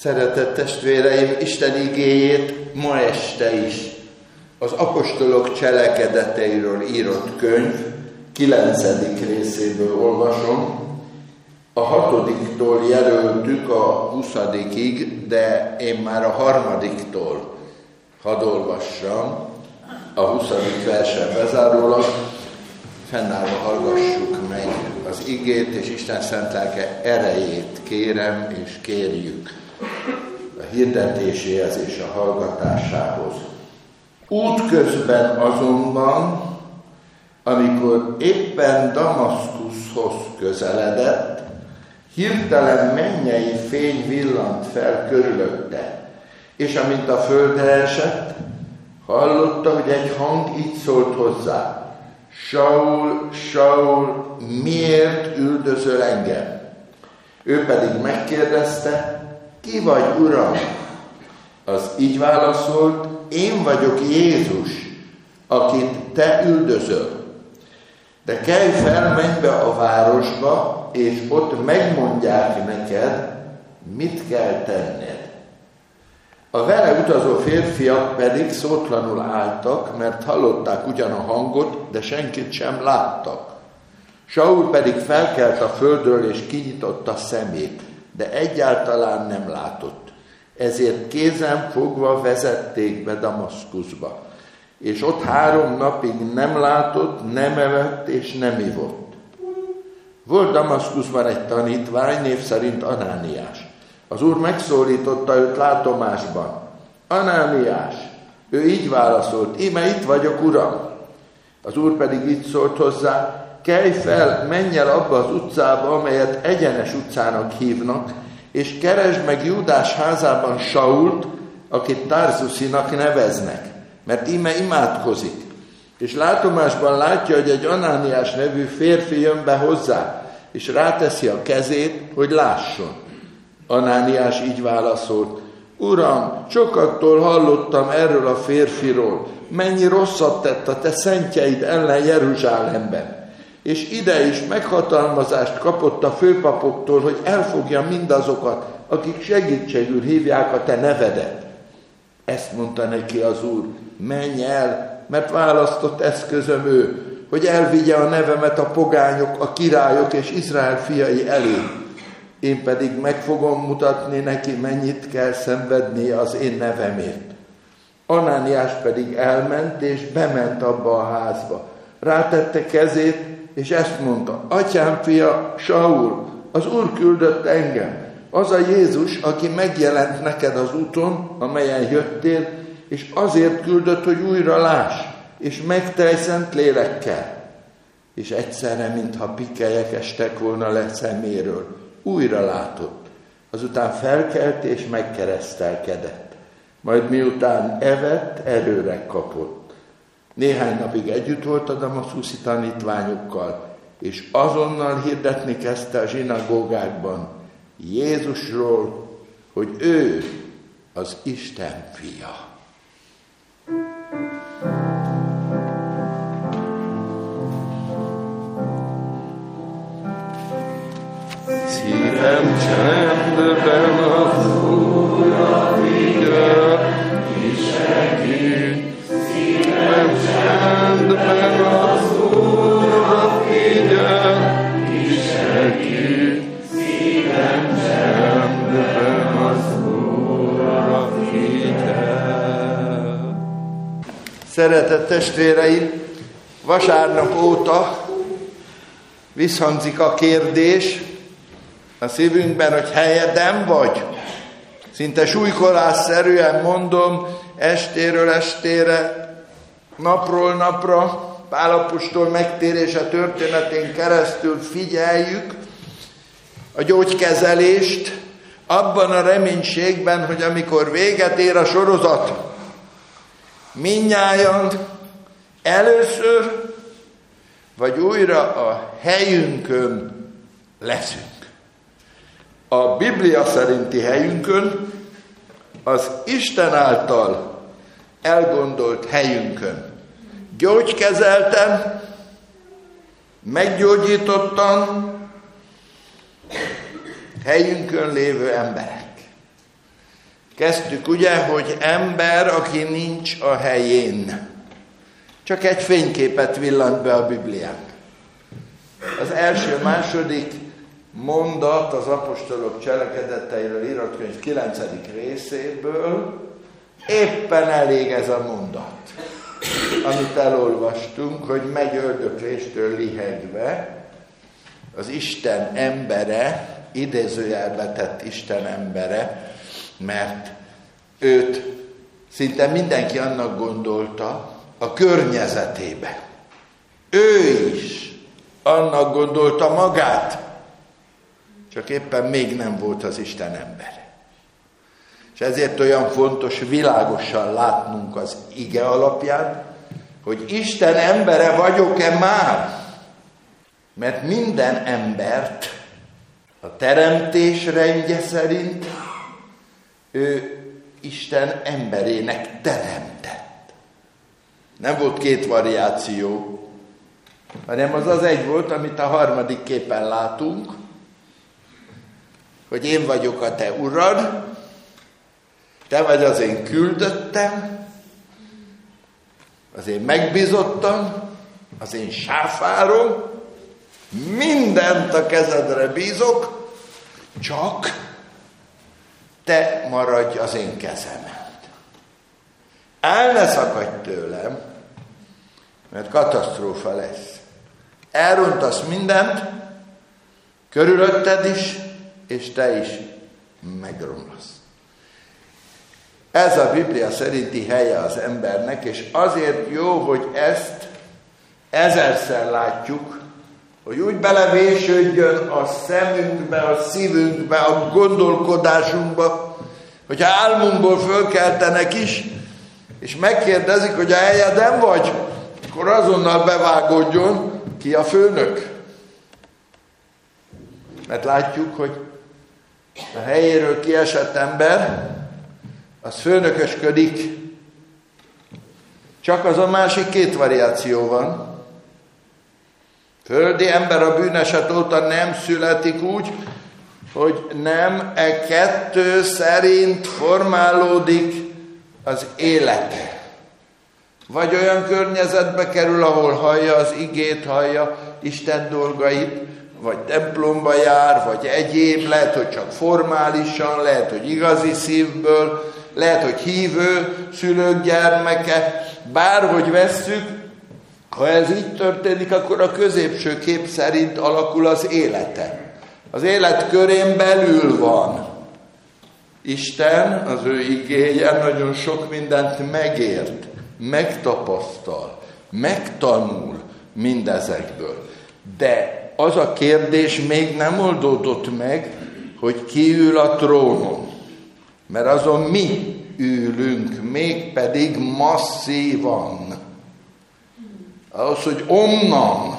Szeretett testvéreim, Isten igéjét ma este is az apostolok cselekedeteiről írott könyv 9. részéből olvasom. A 6-tól jelöltük a 20-ig, de én már a 3-tól hadd olvassam, a 20. versen bezárólag. Fennállva hallgassuk meg az igét, és Isten szent lelke erejét kérem és kérjük a hirdetéséhez és a hallgatásához. Útközben azonban, amikor éppen Damaszkuszhoz közeledett, hirtelen mennyei fény villant fel körülötte, és amint a földre esett, hallotta, hogy egy hang így szólt hozzá: Saul, Saul, miért üldözöl engem? Ő pedig megkérdezte: ki vagy, Uram? Az így válaszolt: én vagyok Jézus, akit te üldözöl. De kelj fel, menj be a városba, és ott megmondják neked, mit kell tenned. A vele utazó férfiak pedig szótlanul álltak, mert hallották ugyan a hangot, de senkit sem láttak. Saul pedig felkelt a földről, és kinyitotta szemét, de egyáltalán nem látott. Ezért kézen fogva vezették be Damaszkuszba, és ott 3 napig nem látott, nem evett és nem ivott. Volt Damaszkuszban egy tanítvány, név szerint Anániás. Az Úr megszólította őt látomásban: Anániás! Ő így válaszolt: íme itt vagyok, Uram. Az Úr pedig így szólt hozzá: kelj fel, menj el abba az utcába, amelyet Egyenes utcának hívnak, és keresd meg Júdás házában Sault, akit Tarzuszinak neveznek, mert íme imádkozik. És látomásban látja, hogy egy Anániás nevű férfi jön be hozzá, és ráteszi a kezét, hogy lásson. Anániás így válaszolt: Uram, sokaktól hallottam erről a férfiról, mennyi rosszat tett a te szentjeid ellen Jeruzsálemben. És ide is meghatalmazást kapott a főpapoktól, hogy elfogja mindazokat, akik segítségül hívják a te nevedet. Ezt mondta neki az Úr: menj el, mert választott eszközöm ő, hogy elvigye a nevemet a pogányok, a királyok és Izrael fiai elé. Én pedig meg fogom mutatni neki, mennyit kell szenvednie az én nevemért. Anániás pedig elment, és bement abba a házba. Rátette kezét, és ezt mondta: Atyám fia, Saul, az Úr küldött engem, az a Jézus, aki megjelent neked az úton, amelyen jöttél, és azért küldött, hogy újra láss, és megtelj szent lélekkel. És egyszerre, mintha pikelyek estek volna le szeméről, újra látott. Azután felkelt és megkeresztelkedett. Majd miután evett, erőre kapott. Néhány napig együtt volt a damaszkuszi tanítványokkal, és azonnal hirdetni kezdte a zsinagógákban Jézusról, hogy ő az Isten fia. Szívem csendben az Úrra figyel, ki segít. Szívem csendben az Úrra figyel, ki segít. Szívem csendben az Úrra figyel. Szeretett testvéreim, vasárnap óta visszhangzik a kérdés a szívünkben, hogy helyeden vagy. Szinte súlykolásszerűen mondom, estéről estére, napról napra, Pál apostol megtérése történetén keresztül figyeljük a gyógykezelést, abban a reménységben, hogy amikor véget ér a sorozat, mindnyájan először vagy újra a helyünkön leszünk. A Biblia szerinti helyünkön, az Isten által elgondolt helyünkön. Gyógykezelten, meggyógyítottan helyünkön lévő emberek. Kezdtük ugye, hogy ember, aki nincs a helyén. Csak egy fényképet villant be a Biblián. Az első-második mondat az apostolok cselekedeteiről írott könyv 9. részéből éppen elég ez a mondat, amit elolvastunk, hogy megy öldökléstől lihegve az Isten embere, idézőjelbe tett Isten embere, mert őt szinte mindenki annak gondolta a környezetébe. Ő is annak gondolta magát, csak éppen még nem volt az Isten embere. És ezért olyan fontos világosan látnunk az ige alapján, hogy Isten embere vagyok-e már? Mert minden embert a teremtés rendje szerint ő Isten emberének teremtett. Nem volt két variáció, hanem az egy volt, amit a harmadik képen látunk, hogy én vagyok a te urad, te vagy az én küldöttem, az én megbízottam, az én sáfárom, mindent a kezedre bízok, csak te maradj az én kezemen. El ne szakadj tőlem, mert katasztrófa lesz. Elrontasz mindent, körülötted is, és te is megromlasz. Ez a Biblia szerinti helye az embernek, és azért jó, hogy ezt ezerszer látjuk, hogy úgy belevésődjön a szemünkbe, a szívünkbe, a gondolkodásunkba, hogyha álmunkból fölkeltenek is, és megkérdezik, hogy a helyeden vagy, akkor azonnal bevágódjon ki a főnök. Mert látjuk, hogy a helyéről kiesett ember, az főnökösködik. Csak az a másik két variáció van. Földi ember a bűneset óta nem születik úgy, hogy nem kettő szerint formálódik az élete. Vagy olyan környezetbe kerül, ahol hallja az igét, hallja Isten dolgait, vagy templomba jár, vagy egyéb, lehet, hogy csak formálisan, lehet, hogy igazi szívből, lehet, hogy hívő szülők gyermeke, bárhogy vesszük, ha ez így történik, akkor a középső kép szerint alakul az élete. Az élet körén belül van. Isten, az ő igéje nagyon sok mindent megért, megtapasztal, megtanul mindezekből. De az a kérdés még nem oldódott meg, hogy ki ül a trónon. Mert azon mi ülünk, mégpedig masszívan. Ahhoz, hogy onnan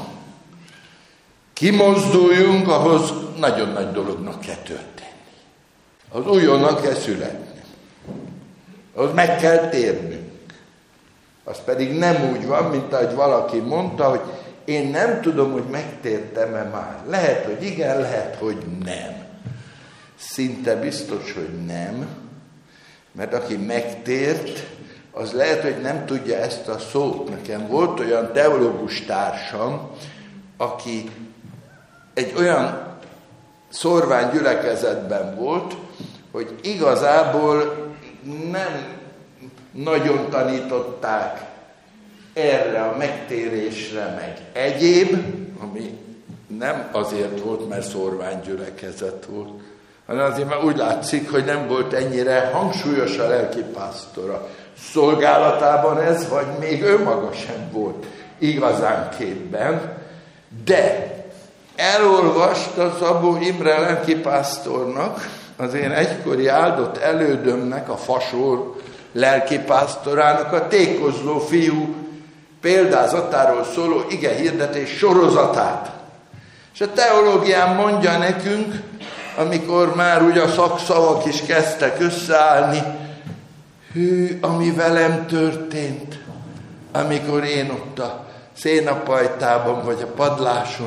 kimozduljunk, ahhoz nagyon nagy dolognak kell történni. Az újonnan kell születni. Ahhoz meg kell térnünk. Az pedig nem úgy van, mint ahogy valaki mondta, hogy én nem tudom, hogy megtértem-e már. Lehet, hogy igen, lehet, hogy nem. Szinte biztos, hogy nem. Mert aki megtért, az lehet, hogy nem tudja ezt a szót. Nekem volt olyan teológus társam, aki egy olyan szorvány gyülekezetben volt, hogy igazából nem nagyon tanították erre a megtérésre, meg egyéb, ami nem azért volt, mert szorvány gyülekezet volt, hanem azért, mert úgy látszik, hogy nem volt ennyire hangsúlyos a lelkipásztora szolgálatában ez, vagy még ő maga sem volt igazán képben, de elolvasta Szabó Imre lelkipásztornak, az én egykori áldott elődömnek, a Fasor lelkipásztorának a Tékozló fiú példázatáról szóló igehirdetés sorozatát. És a teológián mondja nekünk, amikor már ugye a szakszavak is kezdtek összeállni, hű, ami velem történt, amikor én ott a szénapajtában vagy a padláson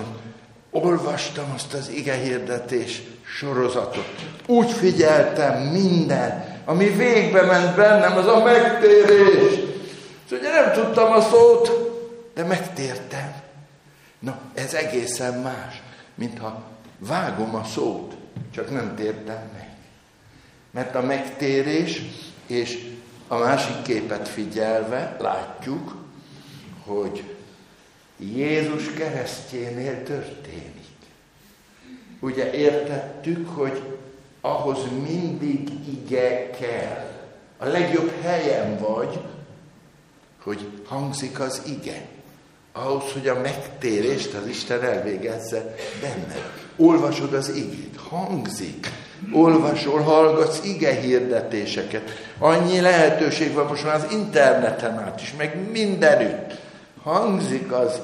olvastam azt az igehirdetés sorozatot. Úgy figyeltem minden ami végbe ment bennem, az a megtérés. És ugye nem tudtam a szót, de megtértem. Na, ez egészen más, mintha vágom a szót, csak nem tértem meg. Mert a megtérés, és a másik képet figyelve látjuk, hogy Jézus keresztjénél történik. Ugye értettük, hogy ahhoz mindig ige kell. A legjobb helyen vagy, hogy hangzik az ige. Ahhoz, hogy a megtérést az Isten elvégezze benned. Olvasod az igét, hangzik. Olvasol, hallgatsz ige hirdetéseket. Annyi lehetőség van most már az interneten át is, meg mindenütt. Hangzik az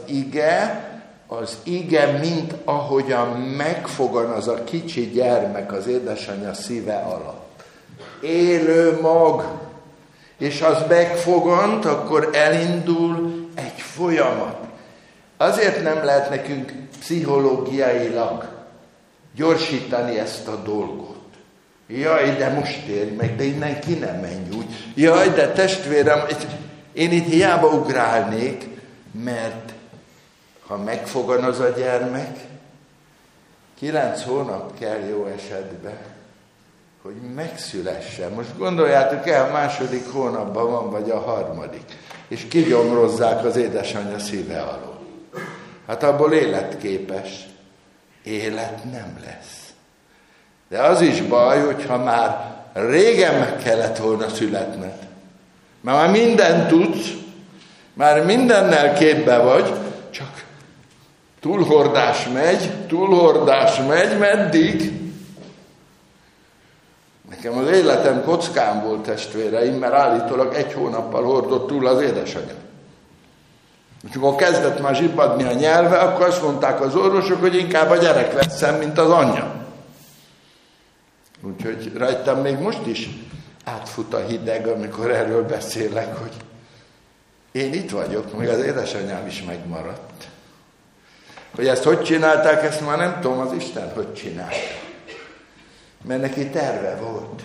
ige, mint ahogyan megfogan a kicsi gyermek az édesanyja szíve alatt. Élő mag. És az megfogant, akkor elindul egy folyamat. Azért nem lehet nekünk pszichológiailag gyorsítani ezt a dolgot. Jaj, de most érj meg, de innen ki nem menj úgy. Jaj, de testvérem, én itt hiába ugrálnék, mert ha megfogan az a gyermek, 9 hónap kell jó esetben, hogy megszülessen. Most gondoljátok el, a 2. hónapban van, vagy a 3. és kigyomrozzák az édesanyja szíve alól. Hát abból életképes élet nem lesz. De az is baj, hogyha már régen meg kellett volna születned. Már mindent tudsz, már mindennel képbe vagy, csak túlhordás megy, meddig? Nekem az életem kockán volt, testvéreim, mert állítólag 1 hónappal hordott túl az édesanyja. És amikor kezdett már zsibbadni a nyelve, akkor azt mondták az orvosok, hogy inkább a gyerek veszem, mint az anyja. Úgyhogy rajtam még most is átfut a hideg, amikor erről beszélek, hogy én itt vagyok, még az édesanyám is megmaradt. Hogy ezt hogy csinálták, ezt már nem tudom, az Isten hogy csinálta. Mert neki terve volt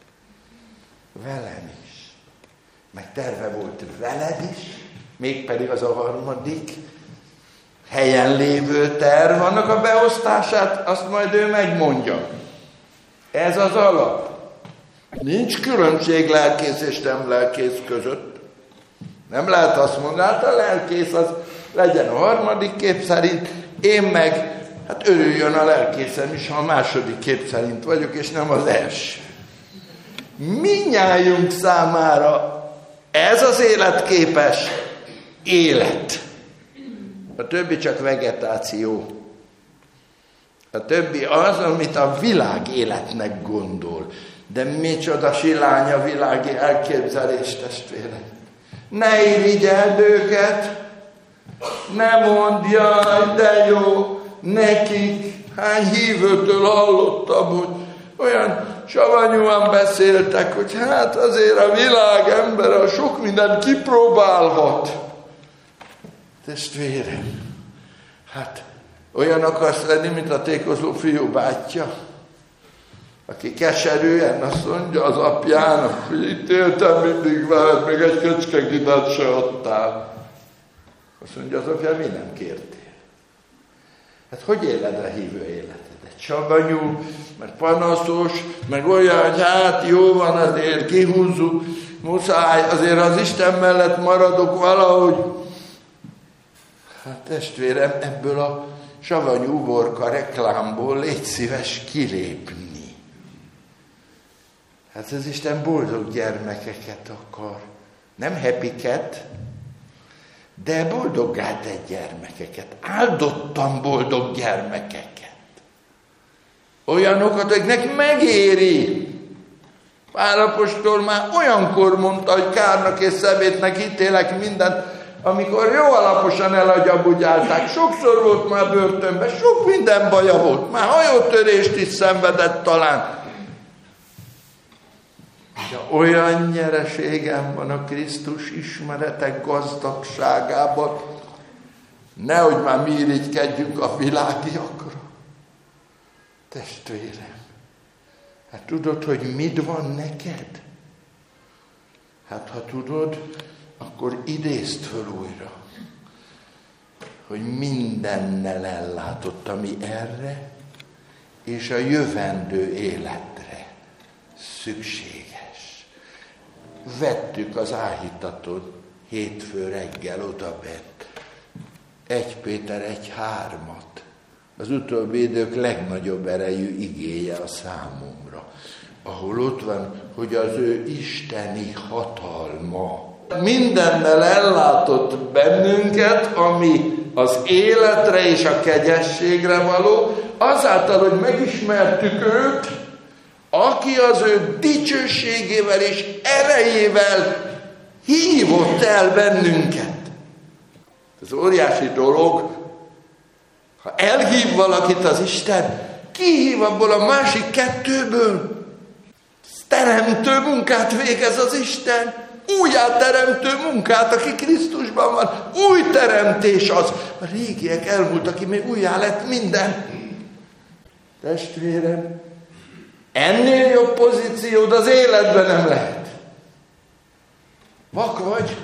velem is, meg terve volt veled is, mégpedig az a 3. helyen lévő terv, annak a beosztását, azt majd ő megmondja. Ez az alap. Nincs különbség lelkész és nem lelkész között. Nem lehet azt mondani, hát a lelkész az legyen a 3. kép szerint, én meg, hát örüljön a lelkészem is, ha a 2. kép szerint vagyok, és nem az első. Mindnyájunk számára ez az életképes élet. A többi csak vegetáció. A többi az, amit a világ életnek gondol. De micsoda silány a világi elképzelés, testvérek. Ne irigyeld őket, ne mondd, jaj, de jó, nekik. Hány hívőtől hallottam, hogy olyan savanyúan beszéltek, hogy hát azért a világ ember a sok mindent kipróbálhat. Testvérem, hát olyan akarsz lenni, mint a tékozló fiú bátyja, aki keserűen azt mondja az apjának, hogy itt éltem mindig veled, még egy kecskegidet se adtál. Azt mondja az apja, mi nem kértél? Hát hogy éled a hívő életedet? Savanyú, meg panaszos, meg olyan, hogy hát jó van, azért kihúzzuk, muszáj, azért az Isten mellett maradok valahogy. Hát testvérem, ebből a savanyú uborka reklámból légy szíves kilépni. Hát az Isten boldog gyermekeket akar. Nem happyket, de boldoggá tett gyermekeket. Áldottan boldog gyermekeket. Olyanokat, akiknek megéri. Pál apostol már olyankor mondta, hogy kárnak és szemétnek ítélek mindent, amikor jó alaposan elagyabudjálták. Sokszor volt már börtönben, sok minden baja volt. Már hajótörést is szenvedett talán. De olyan nyereségem van a Krisztus ismeretek gazdagságában, nehogy már mi irigykedjünk a világiakra. Testvérem, Hát tudod, hogy mit van neked? Hát ha tudod, akkor idézd föl újra, hogy mindennel ellátott, ami erre és a jövendő életre szükséges. Vettük az áhítaton hétfő reggel odabent 1 Péter 1:3, az utóbbi idők legnagyobb erejű igéje a számomra, ahol ott van, hogy az ő isteni hatalma mindennel ellátott bennünket, ami az életre és a kegyességre való, azáltal, hogy megismertük őt, aki az ő dicsőségével és erejével hívott el bennünket. Ez óriási dolog. Ha elhív valakit az Isten, kihív abból a másik 2-ből. Teremtő munkát végez az Isten. Újjáteremtő munkát, aki Krisztusban van. Új teremtés az. A régiek elmúltak, aki még újjá lett minden. Testvérem, ennél jobb pozíciód az életben nem lehet. Vak vagy,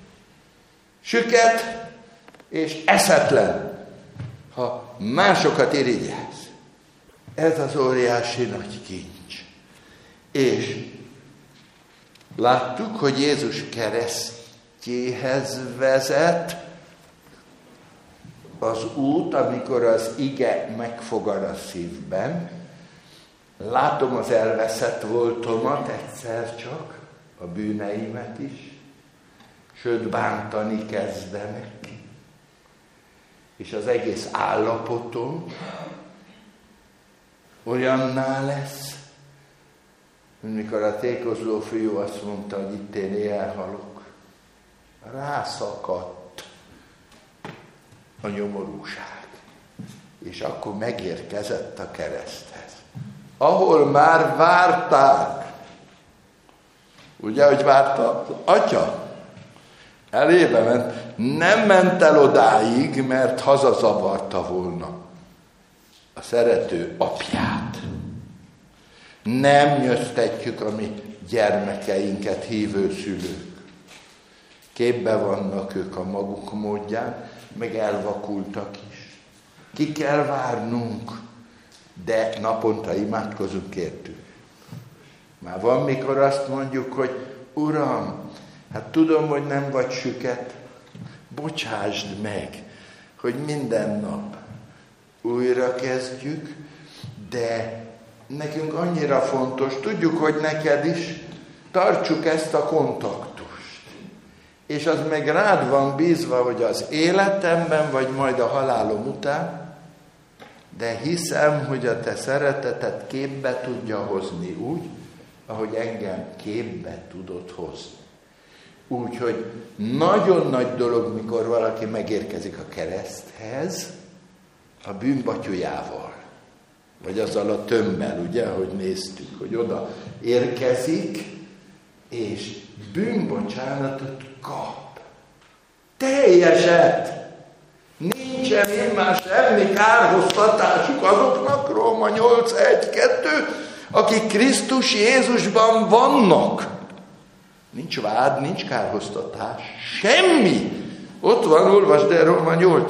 süket és eszetlen, ha másokat irigyelsz. Ez az óriási nagy kincs. És láttuk, hogy Jézus keresztjéhez vezet az út, amikor az ige megfogad a szívben. Látom az elveszett voltomat egyszer csak, a bűneimet is, sőt bántani kezdenek. És az egész állapotom olyanná lesz, mikor a tékozló fiú azt mondta, hogy itt én elhalok. Rászakadt a nyomorúság. És akkor megérkezett a kereszthez. Ahol már várták. Ugye, hogy várta az atya? Elébe ment. Nem ment el odáig, mert hazazavarta volna a szerető apját. Nem nyöztetjük a mi gyermekeinket, hívő szülők. Képbe vannak ők a maguk módján, meg elvakultak is. Ki kell várnunk, de naponta imádkozunk értük. Már van, mikor azt mondjuk, hogy Uram, hát tudom, hogy nem vagy süket, bocsásd meg, hogy minden nap újra kezdjük, de nekünk annyira fontos, tudjuk, hogy neked is, tartsuk ezt a kontaktust. És az meg rád van bízva, hogy az életemben, vagy majd a halálom után, de hiszem, hogy a te szereteted képbe tudja hozni úgy, ahogy engem képbe tudod hozni. Úgyhogy nagyon nagy dolog, mikor valaki megérkezik a kereszthez, a bűnbatyujával, vagy azzal a tömbbel, ugye, ahogy néztük, hogy oda érkezik, és bűnbocsánatot kap. Teljeset! Nincsen immár semmi kárhoztatásuk azoknak, Róma 8:1-2, akik Krisztus Jézusban vannak. Nincs vád, nincs kárhoztatás, semmi. Ott van, olvasd el Róma 8.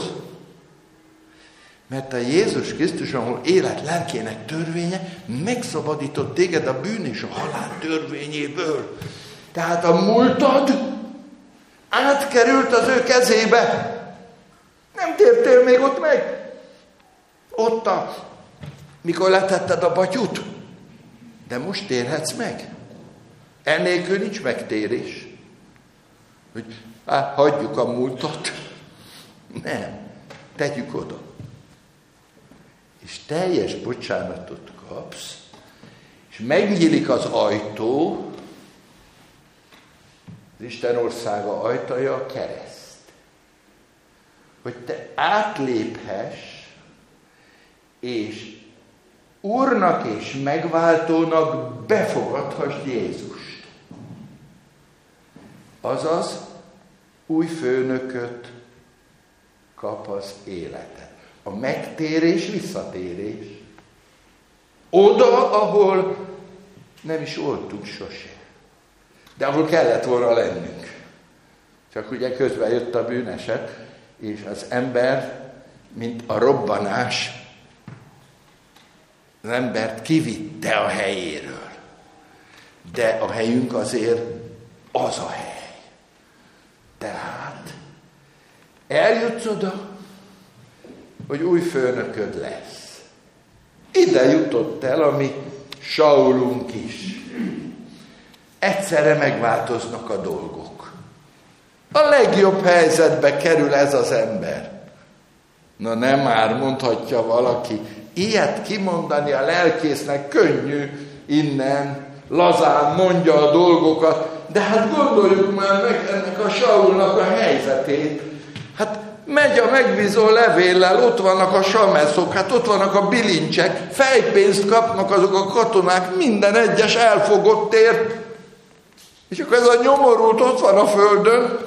Mert a Jézus Krisztuson élet lelkének törvénye megszabadított téged a bűn és a halál törvényéből. Tehát a múltad átkerült az ő kezébe. Nem tértél még ott meg. Ott, mikor letetted a batyut. De most térhetsz meg. Ennélkül nincs megtérés. Hogy hagyjuk a múltat. Nem. Tegyük oda. És teljes bocsánatot kapsz, és megnyílik az ajtó, az Isten országa ajtaja a kereszt. Hogy te átléphess, és Úrnak és megváltónak befogadhass Jézust. Azaz, új főnököt kap az életed. A megtérés, visszatérés. Oda, ahol nem is voltunk sose. De ahol kellett volna lennünk. Csak ugye közben jött a bűneset, és az ember, mint a robbanás, az embert kivitte a helyéről. De a helyünk azért az a hely. Tehát eljutsz oda, hogy új főnököd lesz. Ide jutott el a mi Saulunk is. Egyszerre megváltoznak a dolgok. A legjobb helyzetbe kerül ez az ember. Na nem már, mondhatja valaki, ilyet kimondani a lelkésznek könnyű, innen lazán mondja a dolgokat, de hát gondoljuk már meg ennek a Saulnak a helyzetét. Hát megy a megbízó levéllel, ott vannak a sameszok, hát ott vannak a bilincsek, fejpénzt kapnak azok a katonák minden egyes elfogottért, és akkor ez a nyomorult ott van a földön,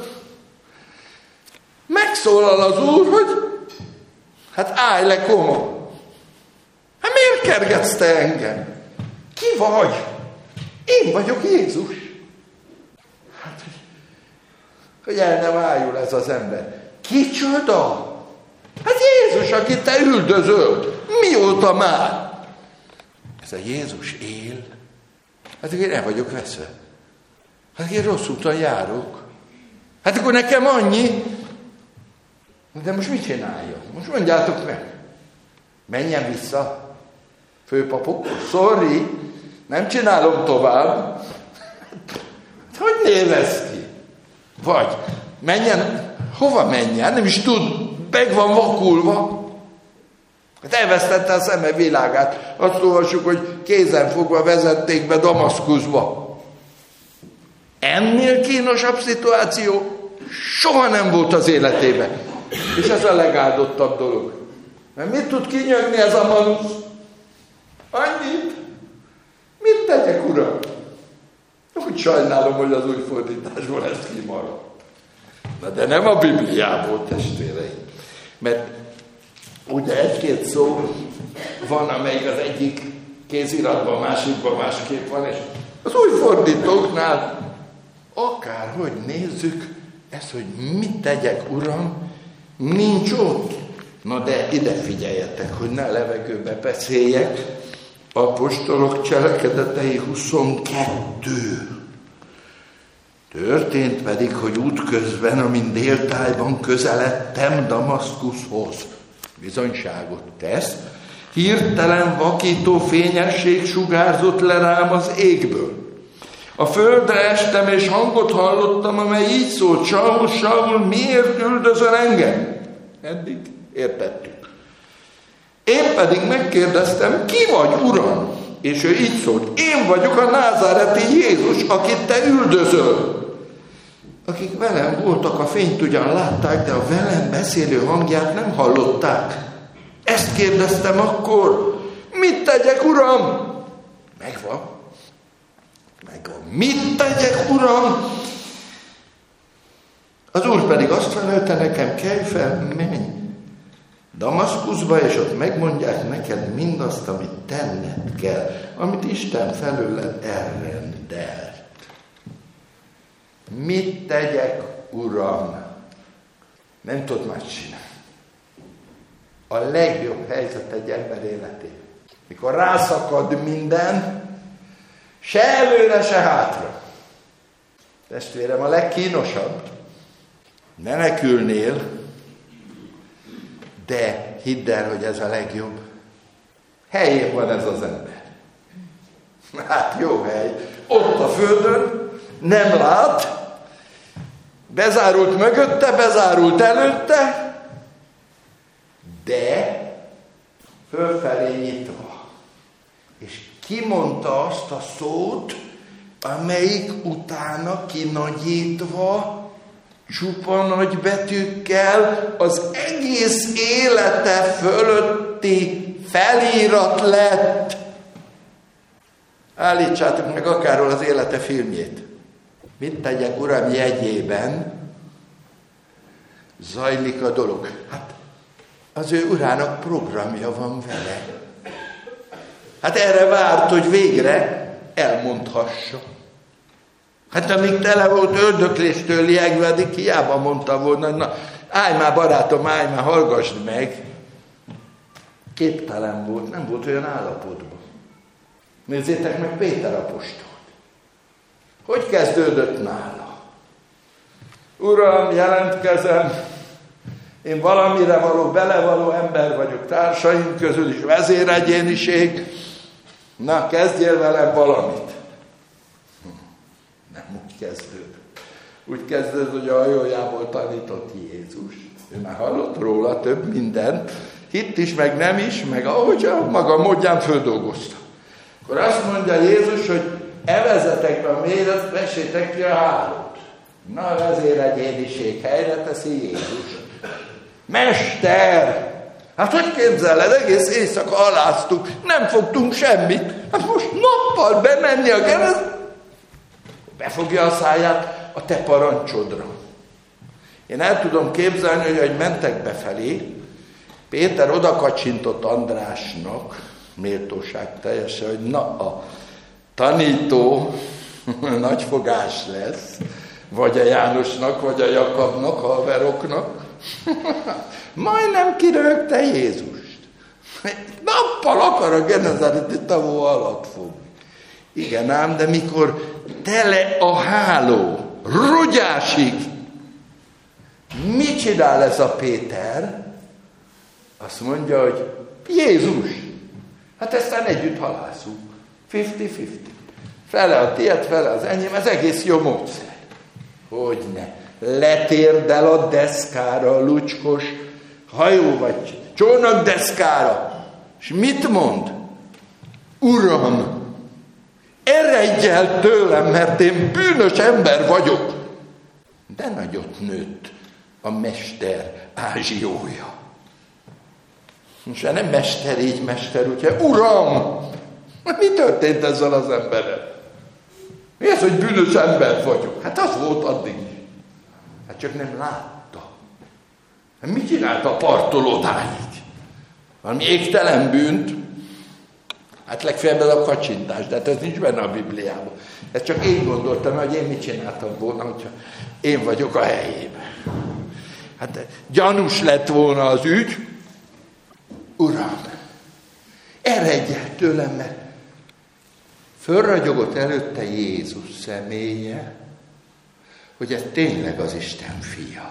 megszólal az Úr, hogy hát állj le, komo. Hát miért kergetsz te engem? Ki vagy? Én vagyok Jézus. Hát, hogy el nem ájul ez az ember. Kicsoda? Hát Jézus, akit te üldözöl. Mióta már? Ez a Jézus él. Hát én el vagyok veszve. Hát én rossz úton járok. Hát akkor nekem annyi. De most mit csináljak? Most mondjátok meg. Menjen vissza. Főpapok, sorry, nem csinálom tovább. Hogy néz ki? Vagy menjen, hova menjen? Nem is tud, meg van vakulva. Hát elvesztette a szeme világát. Azt olvassuk, hogy kézen fogva vezették be Damaszkuszba. Ennél kínosabb szituáció soha nem volt az életében. És ez a legáldottabb dolog. Mert mit tud kinyögni ez a manusz? Annyit? Mit tegyek, Uram? Úgy sajnálom, hogy az új fordításból ez kimaradt. Na de nem a Bibliából, testvéreim. Mert ugye egy-két szó van, amelyik az egyik kéziratban, a másikban másképp van, és az új fordítóknál akárhogy nézzük, ezt, hogy mit tegyek, Uram, nincs ott. Na de ide figyeljetek, hogy ne levegőbe beszéljek. Apostolok cselekedetei 22. Történt pedig, hogy útközben, amint déltájban közeledtem Damaszkuszhoz, bizonyságot tesz, hirtelen vakító fényesség sugárzott le rám az égből. A földre estem, és hangot hallottam, amely így szólt: Saul, Saul, miért üldözöl engem? Eddig értettük. Én pedig megkérdeztem, ki vagy, Uram? És ő így szólt: én vagyok a názáreti Jézus, akit te üldözöl. Akik velem voltak, a fényt ugyan látták, de a velem beszélő hangját nem hallották. Ezt kérdeztem akkor: mit tegyek, Uram? Megvan. Mit tegyek, Uram? Az Úr pedig azt felelte nekem: kelj fel, menj Damaszkuszba, és ott megmondják neked mindazt, amit tenned kell, amit Isten felőled elrendelt. Mit tegyek, Uram? Nem tudod más csinálni. A legjobb helyzet egy ember életében, mikor rászakad minden, se előre, se hátra. Testvérem, a legkínosabb, menekülnél, de hidd el, hogy ez a legjobb. Helyén van ez az ember. Hát jó hely. Ott a földön, nem lát, bezárult mögötte, bezárult előtte, de fölfelé nyitva. És kimondta azt a szót, amelyik utána kinagyítva, csupa nagy betűkkel az egész élete fölötti felirat lett. Állítsátok meg akárhol az élete filmjét. Mit tegyek, Uram, jegyében zajlik a dolog. Hát az ő Urának programja van vele. Hát erre várt, hogy végre elmondhassa. Hát amíg tele volt ördökléstől liegvedik, hiába mondta volna, na állj már barátom, állj már, hallgassd meg. Képtelen volt, nem volt olyan állapotban. Nézzétek meg Péter apostolt. Hogy kezdődött nála? Uram, jelentkezem, én valamire való, belevaló ember vagyok, társaim közül is vezéregyéniség. Na, kezdjél velem valamit. Nem úgy kezdődött. Úgy kezdődött, hogy a hajójából tanított Jézus. Ő már hallott róla több mindent. Hitt is, meg nem is, meg ahogy a maga módján földolgozta. Akkor azt mondja Jézus, hogy evezetek be a mélyre, vessétek ki a hálót. Na, a vezéregyéniség helyre teszi Jézus. Mester! Hát hogy képzeled, egész éjszaka aláztuk, nem fogtunk semmit. Hát most nappal bemenni a keresztbe, befogja a száját a te parancsodra. Én el tudom képzelni, hogy mentek befelé, Péter odakacsintott Andrásnak, méltóság teljesen, hogy na a tanító nagyfogás lesz, vagy a Jánosnak, vagy a Jakabnak, haveroknak. Majdnem kirögte Jézust. Nappal akar a genezareti tavó alatt fogni. Igen ám, de mikor tele a háló, rogyásig, mit csinál ez a Péter? Azt mondja, hogy Jézus, hát eztán együtt halászunk. 50-50. Fele a tiéd, fele az enyém, ez egész jó módszer. Hogyne. Letérdel a deszkára, a lucskos hajó vagy csónakdeszkára. És mit mond? Uram, eredj el tőlem, mert én bűnös ember vagyok. De nagyot nőtt a mester ázsiója. És nem mester így, mester, ugye? Uram! Mi történt ezzel az emberrel? Mi ez, hogy bűnös ember vagyok? Hát az volt addig. Hát csak nem látta. Hát mit csinált a parttól odáig? Valami égtelen bűnt? Hát legfeljebb ez a kacsintás, de hát ez nincs benne a Bibliában. Ezt csak én gondoltam, hogy én mit csináltam volna, hogyha én vagyok a helyében. Hát gyanús lett volna az ügy. Uram, eredj el tőlem, mert fölragyogott előtte Jézus személye, hogy ez tényleg az Isten fia.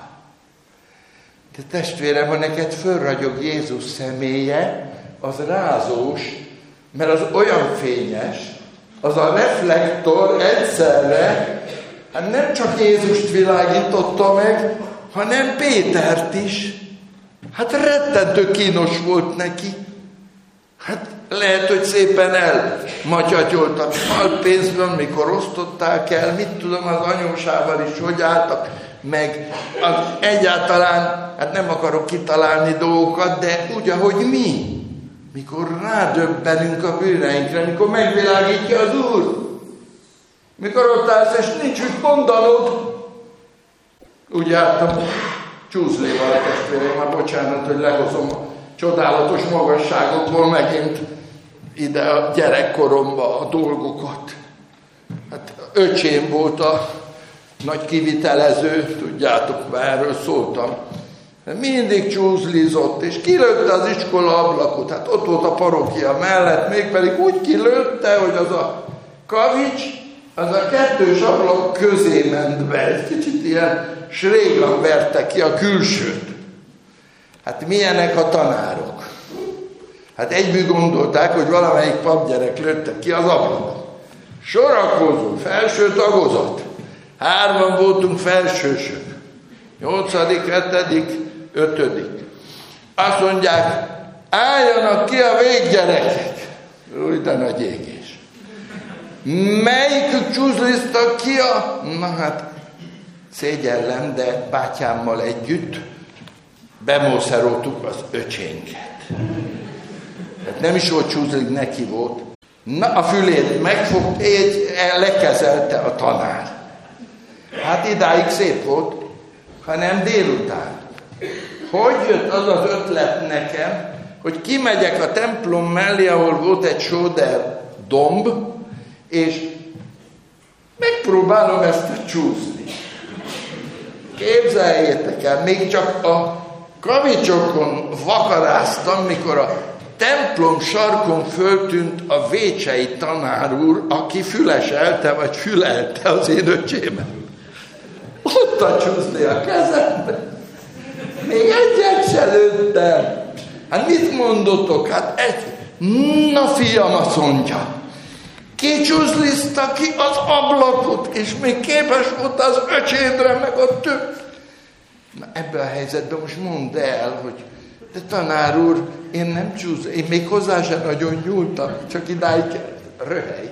De testvérem, ha neked fölragyog Jézus személye, az rázós, mert az olyan fényes, az a reflektor egyszerre, hát nem csak Jézust világította meg, hanem Pétert is. Hát rettentő kínos volt neki. Hát lehet, hogy szépen elmatyatyoltak pénzből, mikor osztották el, mit tudom, az anyósával is hogy álltak, meg egyáltalán, hát nem akarok kitalálni dolgokat, de úgy, ahogy mi. Mikor rádöbbenünk a bűneinkre, mikor megvilágítja az Úr. Mikor ott állsz, és nincs mit mondanod. Úgy jártam csúszléval a testvérem, már bocsánat, hogy lehozom a csodálatos magasságokból megint ide a gyerekkoromba a dolgokat. Hát öcsém volt a nagy kivitelező, tudjátok, már erről szóltam. Mindig csúszlizott, és kilőtte az iskola ablakot. Hát ott volt a parókia mellett, mégpedig úgy kilőtte, hogy az a kavics, az a kettős ablak közé ment be. Egy kicsit ilyen srégan verte ki a külsőt. Hát milyenek a tanárok? Hát egyből gondolták, hogy valamelyik papgyerek lőtte ki az ablakot. Sorakozó, felső tagozat. 3 voltunk felsősök. 8., 7., 5. Azt mondják, álljanak ki a véggyerekek. Új, de nagy égés. Melyikük csúszliztak ki a... Na hát, szégyellem, de bátyámmal együtt bemószeroltuk az öcsénket. Tehát nem is volt csúszlik, neki volt. Na, a fülét megfogta, lekezelte a tanár. Hát idáig szép volt, hanem délután. Hogy jött az az ötlet nekem, hogy kimegyek a templom mellé, ahol volt egy sóder domb, és megpróbálom ezt csúszni. Képzeljétek el, még csak a kavicsokon vakaráztam, mikor a templom sarkon föltűnt a Vécsei tanár úr, aki füleselte, vagy fülelte az én öcsémet. Ott a csúszni a kezembe. Még egyet se lőttem. Hát mit mondotok? Hát na fiam, azt mondja. Kicsúzliszta ki az ablakot, és még képes volt az öcsédre, meg a több. Na ebben a helyzetben most mondd el, hogy de tanár úr, én nem csúszom, én még hozzá sem nagyon nyúltam, csak idáig röhely.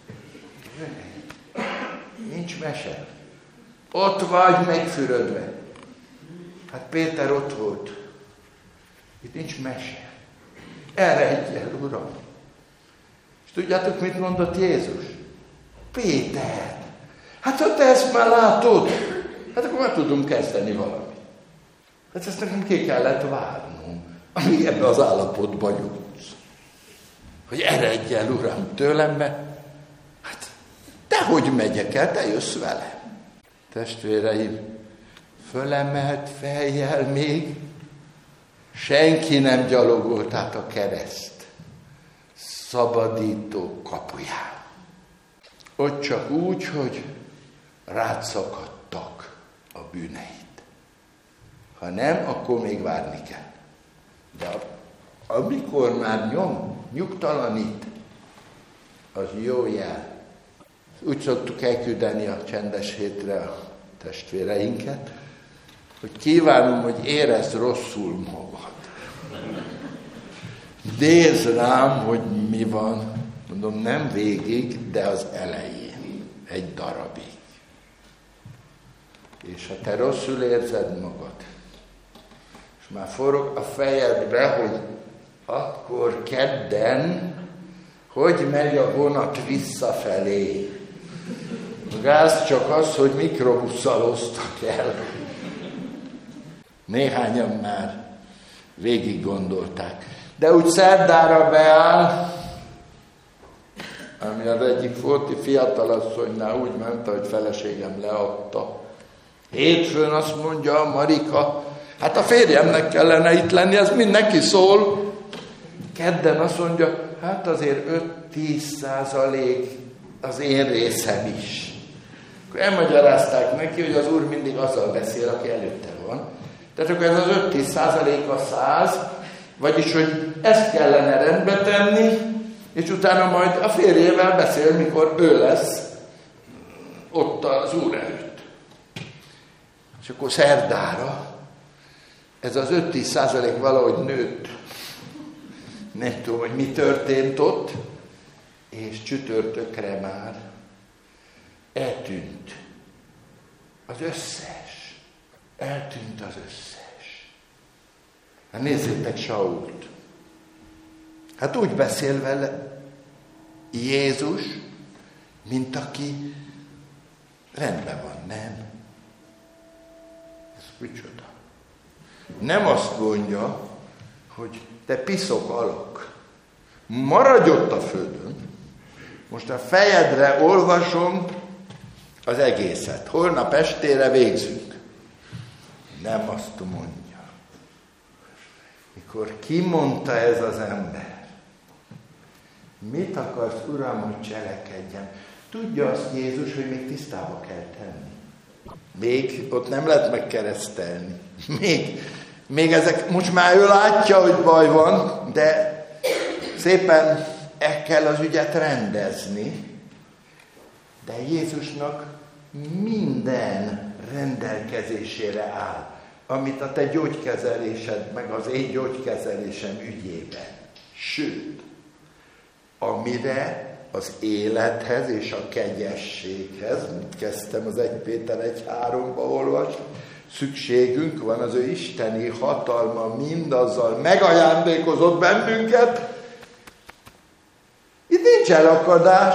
Nincs mese. Ott vagy megfürödve. Hát Péter ott volt. Itt nincs mese. Eredj el, Uram. És tudjátok, mit mondott Jézus? Péter, hát ha te ezt már látod, hát akkor már tudunk kezdeni valamit. Hát ezt nekem ki kellett várnom, amíg ebbe az állapotba jutsz. Hogy eredj el, Uram, tőlem, mert hát dehogy megyek el, te jössz velem. Testvéreim, fölemelt fejjel még senki nem gyalogolt át a kereszt szabadító kapuján. Ott csak úgy, hogy rád szakadtak a bűneid. Ha nem, akkor még várni kell. De amikor már nyugtalanít, az jó jel. Úgy szoktuk elküldeni a csendes hétre a testvéreinket, hogy kívánom, hogy érezd rosszul magad. Nézd rám, hogy mi van. Mondom, nem végig, de az elején. Egy darabig. És ha te rosszul érzed magad, és már forog a fejedbe, hogy akkor kedden, hogy megy a vonat visszafelé. A gáz csak az, hogy mikrobusszal osztak el. Néhányan már végig gondolták. De úgy szerdára beáll, ami az egyik Forti fiatalasszonynál úgy ment, hogy feleségem leadta. Hétfőn azt mondja a Marika, hát a férjemnek kellene itt lenni, ez mind neki szól. Kedden azt mondja, hát azért 5-10% az én részem is. Akkor elmagyarázták neki, hogy az Úr mindig azzal beszél, aki előtte van. Tehát akkor ez az 5-10% a 100, vagyis, hogy ezt kellene rendbe tenni, és utána majd a férjével beszél, mikor ő lesz ott az Úr előtt. És akkor szerdára ez az 5-10% valahogy nőtt. Nem tudom, hogy mi történt ott, és csütörtökre már eltűnt az összes. Eltűnt az összes. Hát nézzétek Sault. Hát úgy beszél vele Jézus, mint aki rendben van, nem? Ez micsoda? Nem azt mondja, hogy te piszok alak, maradj ott a földön, most a fejedre olvasom az egészet, holnap estére végzünk. Nem azt mondja. Mikor kimondta ez az ember, mit akarsz, Uram, hogy cselekedjen? Tudja azt Jézus, hogy még tisztába kell tenni. Még ott nem lehet megkeresztelni. Még ezek, most már ő látja, hogy baj van, de szépen el kell az ügyet rendezni. De Jézusnak minden rendelkezésére áll, amit a te gyógykezelésed, meg az én gyógykezelésem ügyében. Sőt, amire az élethez és a kegyességhez, mint kezdtem az 1 Péter 1:3-ba olvasni, szükségünk van, az ő isteni hatalma mindazzal megajándékozott bennünket. Itt nincs elakadás.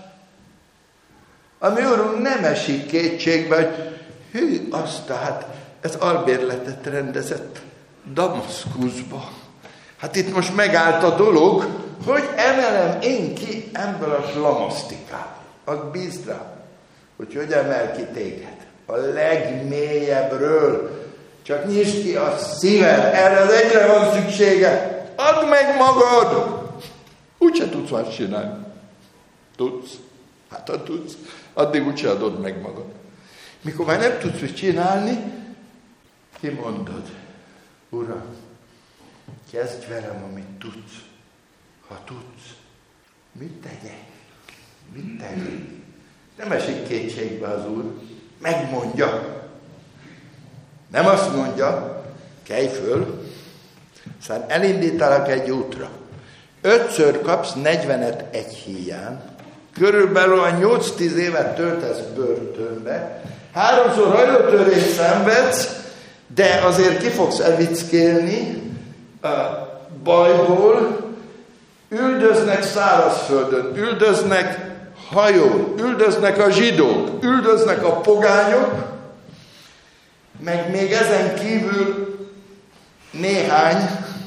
A mi Úrunk nem esik kétségbe, hogy hű, azt tehát ez albérletet rendezett Damaszkuszba. Hát itt most megállt a dolog, Hogy emelem én ki ebből a slamasztikából? Az bízd rá, hogy emel ki téged. A legmélyebbről. Csak nyisd ki a szíved, erre az egyre van szüksége. Add meg magad! Úgyse tudsz más csinálni. Tudsz? Hát ha tudsz, addig úgyse adod meg magad. Mikor már nem tudsz mit csinálni, kimondod. Uram, kezdj velem, amit tudsz. Ha tudsz, mit tegyek? Mit tegyek? Nem esik kétségbe az Úr. Megmondja. Nem azt mondja, kelj föl, aztán elindítalak egy útra. 5-ször kapsz 40-et egy híján, körülbelül a 8-10 évet töltesz börtönbe, 3-szor hajlótörést szenvedsz, de azért ki fogsz evickélni a bajból, üldöznek szárazföldön, üldöznek hajón, üldöznek a zsidók, üldöznek a pogányok, meg még ezen kívül néhány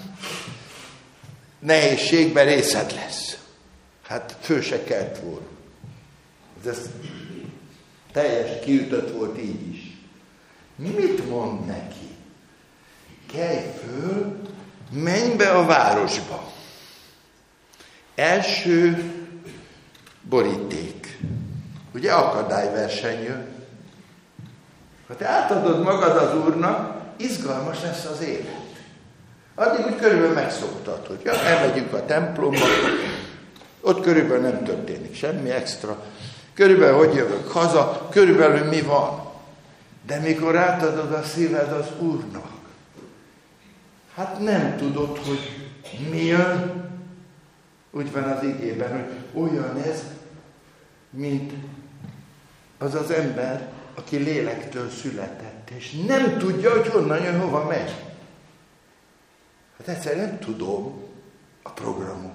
nehézségben részed lesz. Hát fő se kelt volna. Ez teljes kiütött volt így is. Mit mond neki? Kelj föl, menj be a városba. Első boríték. Ugye akadályverseny jön. Ha te átadod magad az Úrnak, izgalmas lesz az élet. Addig úgy körülbelül megszoktad, hogy elmegyünk a templomba, ott körülbelül nem történik semmi extra. Körülbelül hogy jövök haza, körülbelül mi van. De mikor átadod a szíved az Úrnak, hát nem tudod, hogy mi jön. Úgy van az igében, hogy olyan ez, mint az az ember, aki lélektől született, és nem tudja, hogy honnan jön, hova megy. Hát egyszerűen nem tudom a programot.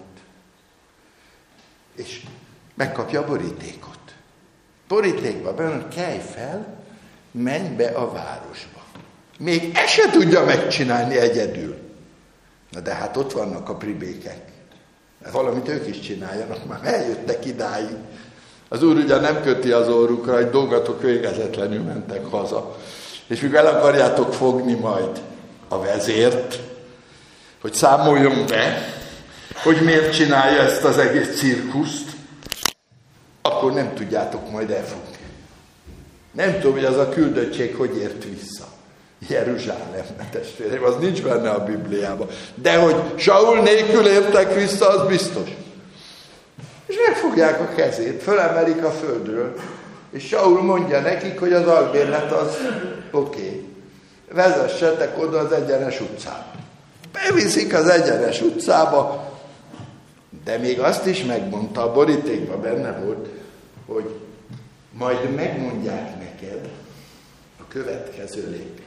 És megkapja a borítékot. Borítékba benne, kelj fel, menj be a városba. Még ezt se tudja megcsinálni egyedül. Na de hát ott vannak a pribékek. Valamit ők is csináljanak, már eljöttek idáig. Az Úr ugye nem köti az orrukra, hogy dolgatok végezetlenül mentek haza. És mikor el akarjátok fogni majd a vezért, hogy számoljon be, hogy miért csinálja ezt az egész cirkuszt, akkor nem tudjátok majd elfogni. Nem tudom, hogy az a küldöttség hogy ért vissza. Jeruzsálembe, testvérem, az nincs benne a Bibliában. De hogy Saul nélkül értek vissza, az biztos. És megfogják a kezét, fölemelik a földről, és Saul mondja nekik, hogy az albérlet az oké. Vezessetek oda az Egyenes utcába. Beviszik az Egyenes utcába, de még azt is megmondta, a borítékban benne volt, hogy majd megmondják neked a következő lépés.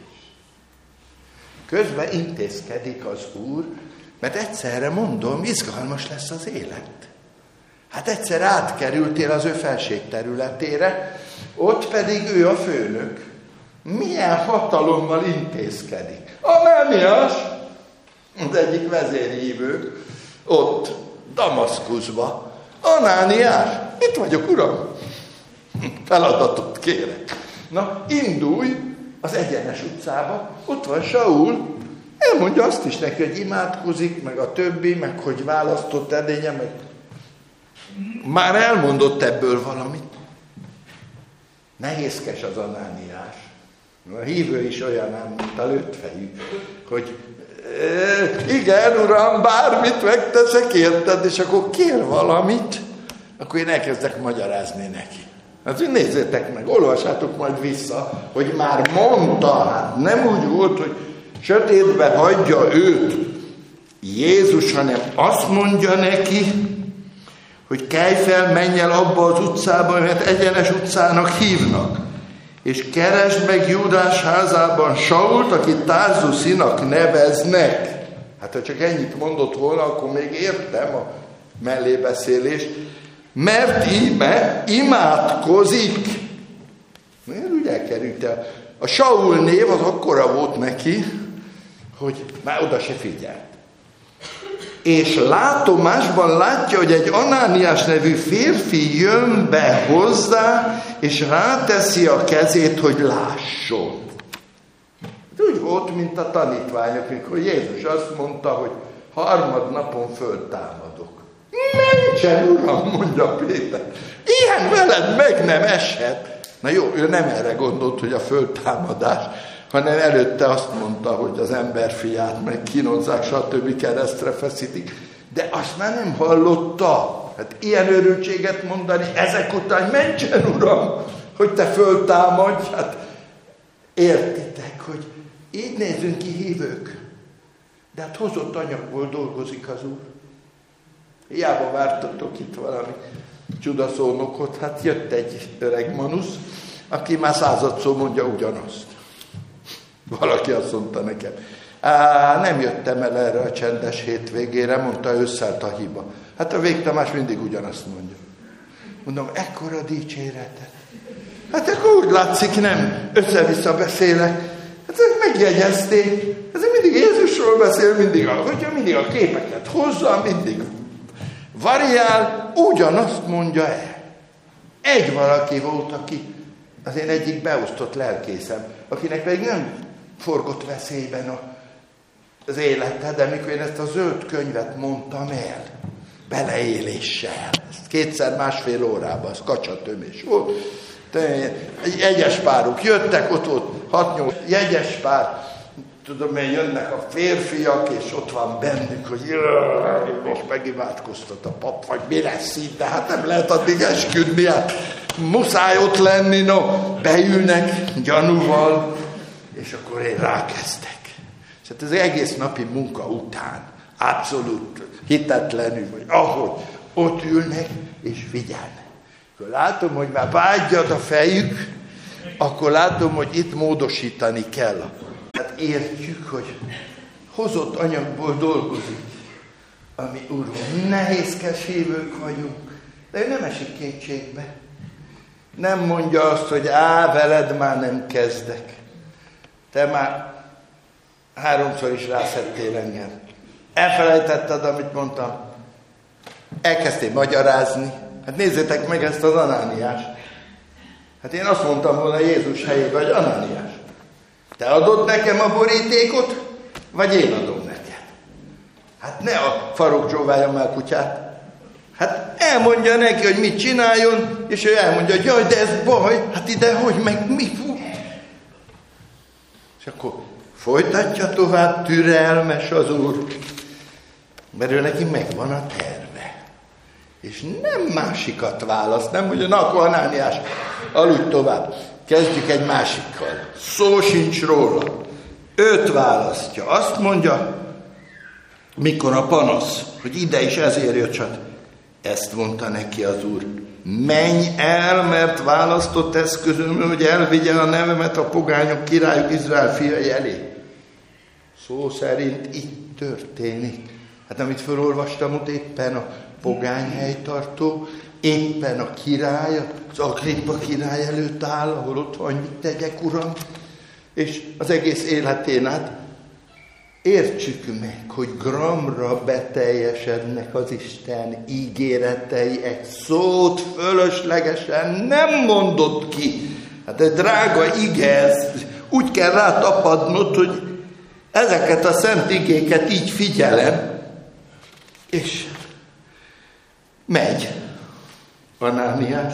Közben intézkedik az Úr, mert egyszerre mondom, izgalmas lesz az élet. Hát egyszer átkerültél az ő felségterületére, ott pedig ő a főnök. Milyen hatalommal intézkedik. Anániás, az egyik vezérhívő, ott Damaszkuszba. Anániás, itt vagyok, uram. Feladatot kérek. Na, indulj az Egyenes utcába, ott van Saul, elmondja azt is neki, hogy imádkozik, meg a többi, meg hogy választott edénye, meg már elmondott ebből valamit. Nehézkes az Anániás. A hívő is olyan ám, mint a lőttfejű, hogy igen, uram, bármit megteszek, érted, és akkor kér valamit, akkor én elkezdek magyarázni neki. Hát nézzétek meg, olvassátok majd vissza, hogy már mondta, hát nem úgy volt, hogy sötétbe hagyja őt Jézus, hanem azt mondja neki, hogy kelj fel, menj el abba az utcába, mert Egyenes utcának hívnak, és keresd meg Júdás házában Sault, akit Tárzuszinak neveznek. Hát ha csak ennyit mondott volna, akkor még értem a mellébeszélést, mert íme imádkozik. Miért úgy elkerült el? A Saul név az akkora volt neki, hogy már oda se figyelt. és látomásban látja, hogy egy Anániás nevű férfi jön be hozzá, és ráteszi a kezét, hogy lásson. Úgy volt, mint a tanítványok, mikor Jézus azt mondta, hogy harmadnapon föltámadok. Mentsen, Uram, mondja Péter. Ilyen veled meg nem eshet. Na jó, ő nem erre gondolt, hogy a föltámadás, hanem előtte azt mondta, hogy az emberfiát meg kínozzák, stb. Keresztre feszítik. De azt már nem hallotta. Hát ilyen örültséget mondani ezek után, mentsen, Uram, hogy te föltámadj. Hát értitek, hogy így nézünk ki hívők. De hát hozott anyagból dolgozik az Úr. Hiába vártatok itt valami csodaszónokot, hát jött egy öreg manusz, aki már századszor mondja ugyanazt. Valaki azt mondta nekem, nem jöttem el erre a csendes hétvégére, mondta, összelt a hiba. Hát a Végtamás mindig ugyanazt mondja. Mondom, ekkora dicséretet. Hát akkor úgy látszik, nem össze-vissza beszélek. Hát ezek megjegyezték. Ezek mindig Jézusról beszél, mindig a képeket hozza, mindig variál, ugyanazt mondja el. Egy valaki volt, aki az én egyik beosztott lelkészem, akinek pedig nem forgott veszélyben az élete, de mikor én ezt a zöld könyvet mondtam el, beleéléssel, ezt 2,5 órában, az kacsatömés volt. Jegyes párok jöttek, ott volt 6-8 jegyes pár, tudom én, jönnek a férfiak, és ott van bennük, hogy most megimádkoztat a pap, vagy mi lesz így, de hát nem lehet addig esküdni, hát muszáj ott lenni, no, beülnek gyanúval, és akkor én rákezdek. És hát ez egész napi munka után, abszolút hitetlenül, vagy ahogy ott ülnek, és figyelnek. Akkor látom, hogy már vágyad a fejük, akkor látom, hogy itt módosítani kell. Hát értjük, hogy hozott anyagból dolgozik, ami Urunk. Nehézkes hívők vagyunk, de ő nem esik kétségbe. Nem mondja azt, hogy veled már nem kezdek. Te már 3-szor is rászettél engem. Elfelejtetted, amit mondtam. Elkezdtél magyarázni. Hát nézzétek meg ezt az Anániást. Hát én azt mondtam volna Jézus helyébe, hogy Anániás, te adod nekem a borítékot, vagy én adom neked? Hát ne a farok csóváljon már kutyát. Hát elmondja neki, hogy mit csináljon, és ő elmondja, hogy jaj, de ez baj, hát ide hogy, meg mi fut? És akkor folytatja tovább, türelmes az Úr, mert ő neki megvan a terve. És nem másikat választ, nem mondja, na akkor Anániás, aludj tovább. Kezdjük egy másikkal. Szó sincs róla. Őt választja. Azt mondja, mikor a panasz, hogy ide is ezért jött, csak ezt mondta neki az Úr. Menj el, mert választott eszközöm, hogy elvigye a nevemet a pogányok királyuk Izrael fiai elé. Szó szerint így történik. Hát amit felolvastam ott éppen a pogány helytartó, éppen a király, az Agrippa király előtt áll, ahol ott van, mit tegyek, Uram, és az egész életén át értsük meg, hogy gramra beteljesednek az Isten ígéretei, egy szót fölöslegesen nem mondott ki. Hát egy drága ige, ez úgy kell rátapadnod, hogy ezeket a szent igéket így figyelem, és megy Anániás,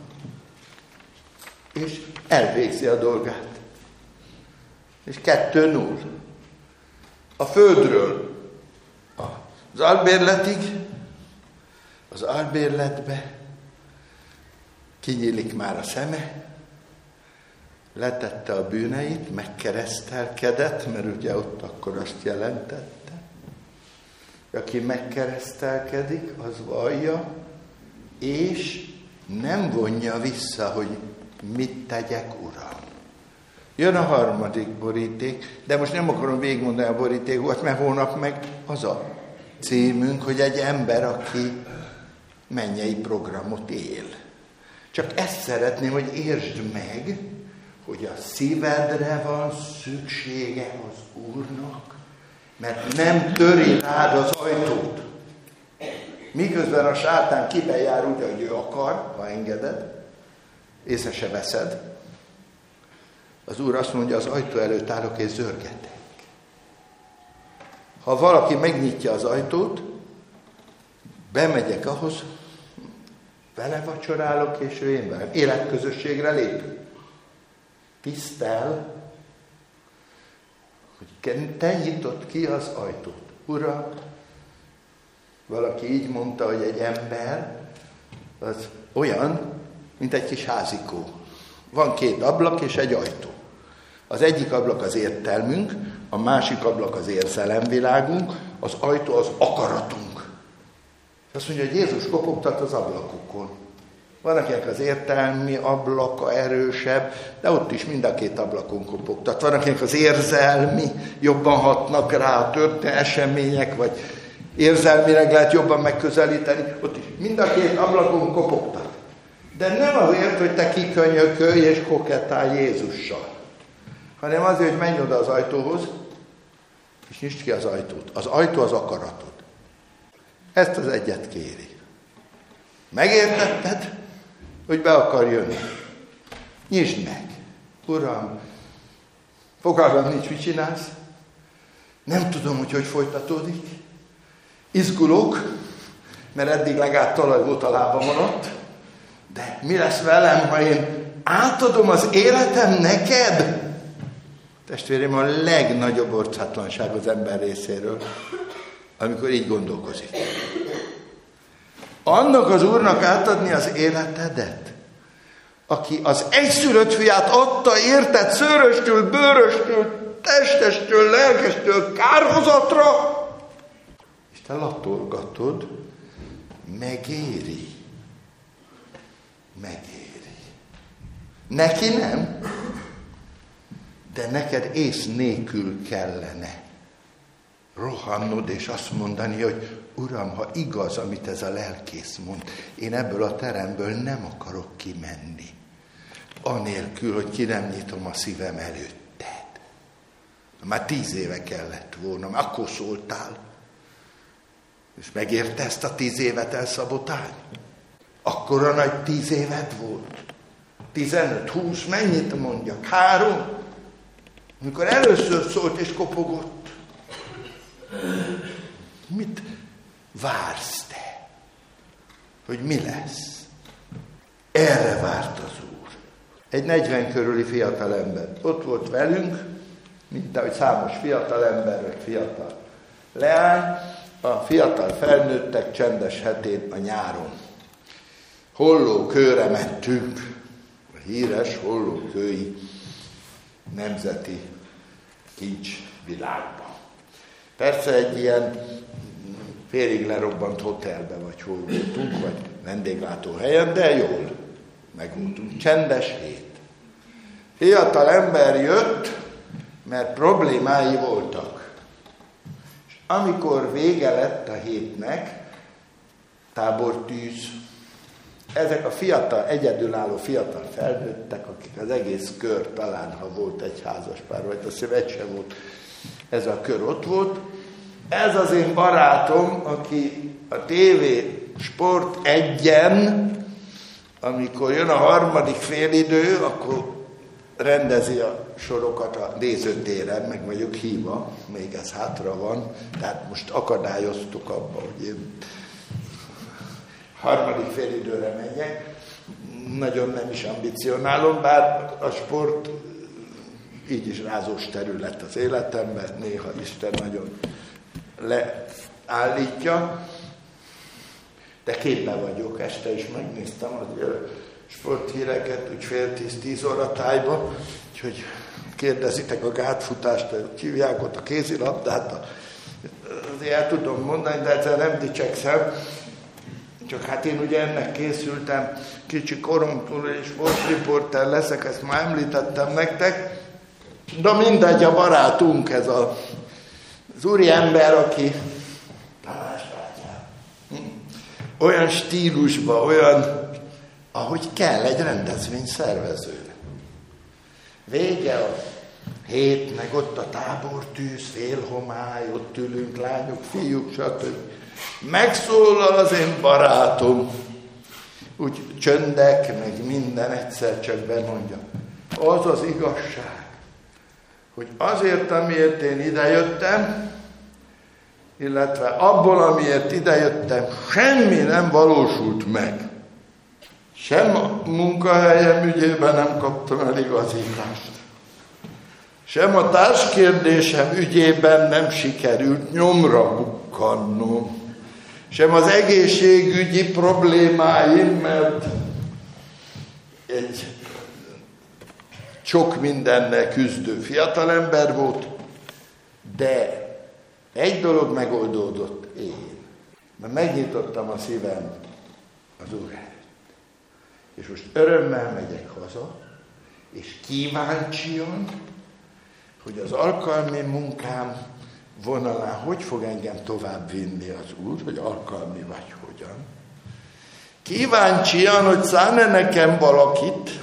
és elvégzi a dolgát. És 2-0. A földről az albérletig, az albérletbe kinyílik már a szeme, letette a bűneit, megkeresztelkedett, mert ugye ott akkor azt jelentette, aki megkeresztelkedik, az vallja, és nem vonja vissza, hogy mit tegyek, Uram. Jön a 3. boríték, de most nem akarom végigmondani a borítékot, mert holnap meg az a címünk, hogy egy ember, aki mennyei programot él. Csak ezt szeretném, hogy értsd meg, hogy a szívedre van szüksége az Úrnak, mert nem töri rád az ajtót. Miközben a sátán kiben jár úgy, ahogy ő akar, ha engeded, észre se veszed. Az Úr azt mondja, az ajtó előtt állok és zörgetek. Ha valaki megnyitja az ajtót, bemegyek ahhoz, vele vacsorálok, és ő én velem. Életközösségre lépünk. Tisztel, hogy te nyitod ki az ajtót. Uram, valaki így mondta, hogy egy ember az olyan, mint egy kis házikó. Van 2 ablak és egy ajtó. Az egyik ablak az értelmünk, a másik ablak az érzelemvilágunk, az ajtó az akaratunk. Azt mondja, hogy Jézus kopogtat az ablakokon. Van, akinek az értelmi ablaka erősebb, de ott is mind a 2 ablakon kopogtat. Van, akinek az érzelmi jobban hatnak rá a történelmi események, vagy érzelmileg lehet jobban megközelíteni, ott is mind a 2 ablakon kopogtat. De nem azért, hogy te kikönyökölj és kokettálj Jézussal, hanem azért, hogy menj oda az ajtóhoz, és nyisd ki az ajtót. Az ajtó az akaratod. Ezt az egyet kéri. Megértetted, hogy be akar jönni? Nyisd meg. Uram, fogalmam nincs, mit csinálsz. Nem tudom, hogy folytatódik. Izgulok, mert eddig legalább talaj volt a lábamon ott. De mi lesz velem, ha én átadom az életem neked? Testvérem, a legnagyobb orcátlanság az ember részéről, amikor így gondolkozik. Annak az Úrnak átadni az életedet, aki az egyszülött fiát adta érted szőröstől, bőröstől, testestől, lelkestől kárhozatra, és te latolgatod, megéri. Megéri. Neki nem, de neked ész nélkül kellene rohannod és azt mondani, hogy Uram, ha igaz, amit ez a lelkész mond, én ebből a teremből nem akarok kimenni, anélkül, hogy ki nem nyitom a szívem előtted. Már 10 éve kellett volna, már akkor szóltál. És megérte ezt a 10 évet elszabotálni? Akkora nagy 10 évet volt. 15, 20, mennyit mondjak? 3? Amikor először szólt és kopogott. Mit vársz te? Hogy mi lesz? Erre várt az Úr. Egy 40 körüli fiatalember ott volt velünk, mint ahogy számos fiatalember, vagy fiatal leány, a fiatal felnőttek csendes hetén a nyáron. Hollókőre mentünk, a híres hollókői nemzeti kincsvilágba. Persze egy ilyen félig lerobbant hotelbe, vagy hol voltunk, vagy vendéglátóhelyen, de jól megvoltunk. Csendes hét. Fiatal ember jött, mert problémái voltak. És amikor vége lett a hétnek, tábortűz, ezek a fiatal, egyedülálló fiatal felnőttek, akik az egész kör, talán ha volt egy házaspár, vagy azt hiszem egy sem volt, ez a kör ott volt. Ez az én barátom, aki a TV Sport 1-en, amikor jön a harmadik félidő, akkor rendezi a sorokat a nézőtéren, meg vagyok hívva, még ez hátra van, tehát most akadályoztuk abba, hogy én harmadik félidőre megyek. Nagyon nem is ambicionálom, bár a sport így is rázós terület az életemben, néha Isten nagyon leállítja, de képben vagyok, este is megnéztem a sporthíreket, úgy 9:30-10 óra tájba, úgyhogy kérdezitek a gátfutást, hívják ott a kézilabdát, azért el tudom mondani, de egyszer nem dicsekszem, csak hát én ugye ennek készültem, kicsi koromtól, és sportriporter leszek, ezt már említettem nektek, de mindegy, a barátunk, ez az úriember, aki olyan stílusban, olyan, ahogy kell egy rendezvény szervezőre. Vége a hét, meg ott a tábortűz, félhomály, ott ülünk, lányok, fiúk, stb. Megszólal az én barátom, úgy csöndek, meg minden, egyszer csak bemondja. Az az igazság, hogy azért, amiért én idejöttem, illetve abból, amiért idejöttem, semmi nem valósult meg. Sem a munkahelyem ügyében nem kaptam el igazítást. Sem a társkérdésem ügyében nem sikerült nyomra bukkannom. Sem az egészségügyi problémáim, mert egy sok mindennel küzdő fiatalember volt, de egy dolog megoldódott én. Mert megnyitottam a szívem az Úr előtt. És most örömmel megyek haza, és kíváncsian, hogy az alkalmi munkám vonalán hogy fog engem tovább vinni az Úr, hogy alkalmi vagy hogyan. Kíváncsian, hogy szán-e nekem valakit,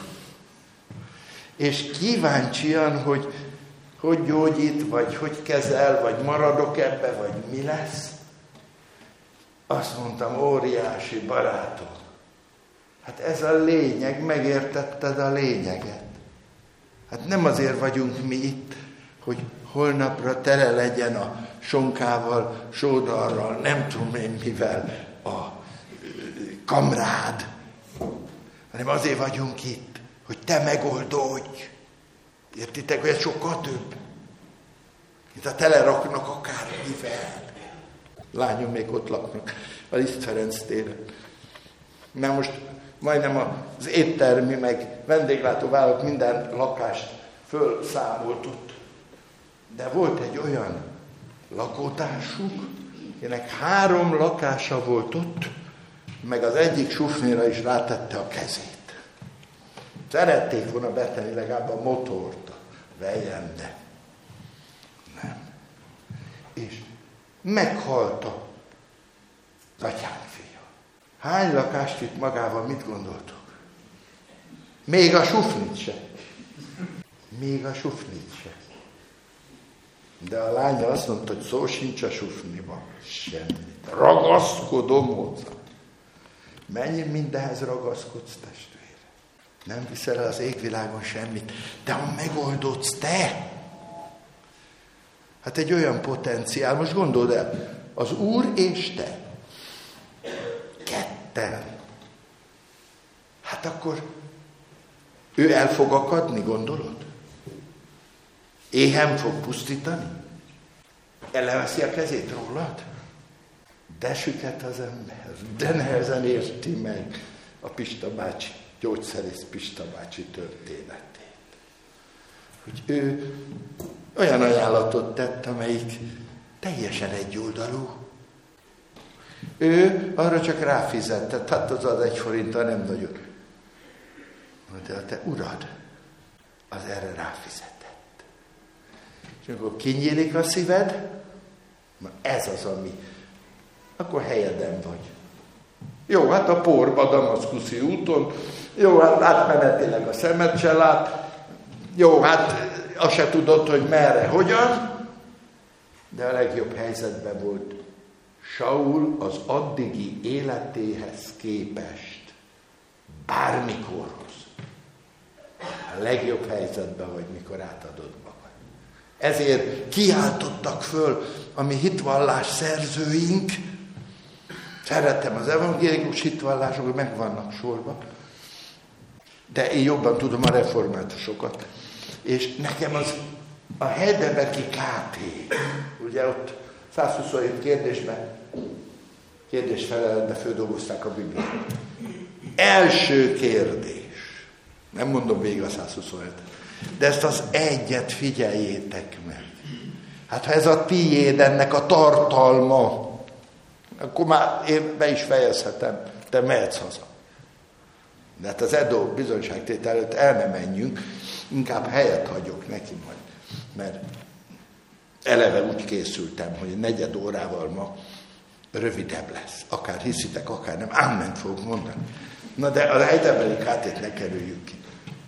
és kíváncsian, hogy gyógyít, vagy hogy kezel, vagy maradok ebbe, vagy mi lesz. Azt mondtam, óriási barátom, hát ez a lényeg, megértetted a lényeget. Hát nem azért vagyunk mi itt, hogy holnapra tele legyen a sonkával, sódarral, nem tudom én mivel a kamrád, hanem azért vagyunk itt, hogy te megoldódj. Értitek, hogy ez sokkal több, mint a teleraknak akármivel. Lányom még ott laknak a Liszt Ferenc téren. Már most majdnem az éttermi, meg vendéglátóvállalat minden lakást fölszámolt ott. De volt egy olyan lakótársuk, akinek 3 lakása volt ott, meg az egyik sufnira is rátette a kezét. Szerették volna betenni legalább a motort a vejen, de nem. És meghalt az atyám fia. Hány lakást vitt magával, mit gondoltok? Még a sufnit se. Még a sufnit se. De a lánya azt mondta, hogy szó sincs a sufniban. Semmit. Ragaszkodom hozzá. Mennyi mindenhez ragaszkodsz, testvére? Nem viszel el az égvilágon semmit. De ha megoldódsz te, hát egy olyan potenciál, most gondold el, az Úr és te, ketten. Hát akkor ő el fog akadni, gondolod? Éhen fog pusztítani? Elveszi a kezét rólad? De süket az ember, de nehezen érti meg a Pista bácsi, gyógyszerész Pista bácsi történetét. Hogy ő olyan ajánlatot tett, amelyik teljesen egyoldalú. Ő arra csak ráfizetett, hát az 1 forinttal nem nagyon. De a te urad, az erre ráfizetett. És amikor kinyílik a szíved, ez az, ami, akkor helyeden vagy. Jó, hát a porba, Damaszkuszi úton, jó, hát átmenetileg a szemed se lát, jó, hát azt se tudod, hogy merre, hogyan, de a legjobb helyzetben volt Saul az addigi életéhez képest bármikorhoz. A legjobb helyzetben vagy, mikor átadod magad. Ezért kiáltottak föl a mi hitvallás szerzőink. Szeretem az evangélikus hitvallásokat, meg vannak sorba. De én jobban tudom a reformátusokat. És nekem az a Heidelbergi KT, ugye ott 127 kérdés-feleletbe földolgozták a Bibliát. Első kérdés. Nem mondom végig a 127. De ezt az egyet figyeljétek meg. Hát ha ez a tiéd, ennek a tartalma, akkor már én be is fejezhetem, te mehetsz haza. De hát az Edo bizonyságtétel előtt el ne menjünk, inkább helyet hagyok neki majd. Mert eleve úgy készültem, hogy 4 órával ma rövidebb lesz. Akár hiszitek, akár nem. Áment fogok mondani. Na de a Heidelbergi KT-t ne kerüljük ki.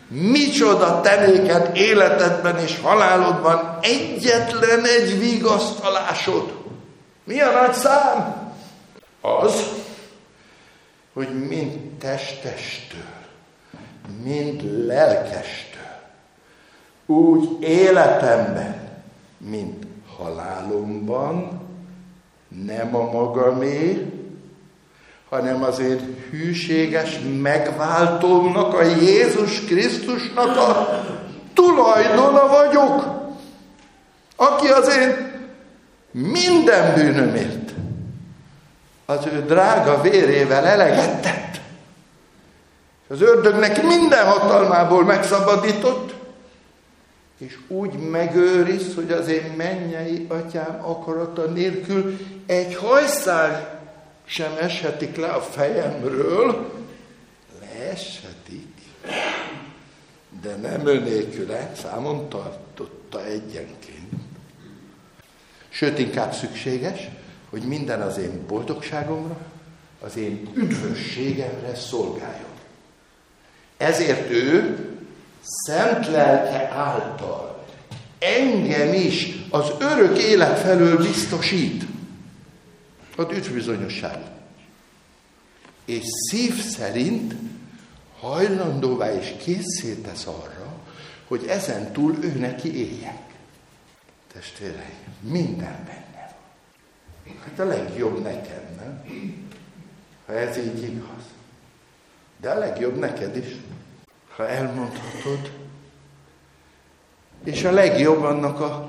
Micsoda te néked életedben és halálodban egyetlen egy vigasztalásod. Mi a nagy szám? Az, hogy mind testestől, mind lelkestől, úgy életemben, mint halálomban, nem a magamé, hanem az én hűséges megváltómnak, a Jézus Krisztusnak a tulajdona vagyok, aki az én minden bűnömért az ő drága vérével eleget tett. Az ördögnek minden hatalmából megszabadított, és úgy megőriz, hogy az én mennyei atyám akarata nélkül egy hajszál sem eshetik le a fejemről. Leeshetik, de nem önélküle, számon tartotta egyenként. Sőt, inkább szükséges, hogy minden az én boldogságomra, az én üdvösségemre szolgáljon. Ezért ő szent lelke által engem is az örök élet felől biztosít. Ad üdvbizonyosságot. És szív szerint hajlandóvá és készé tesz arra, hogy ezen túl ő neki éljek. Testvéreim, minden benne van. Hát a legjobb nekem, nem? Ha ez így igaz. De a legjobb neked is, ha elmondhatod. És a legjobb annak a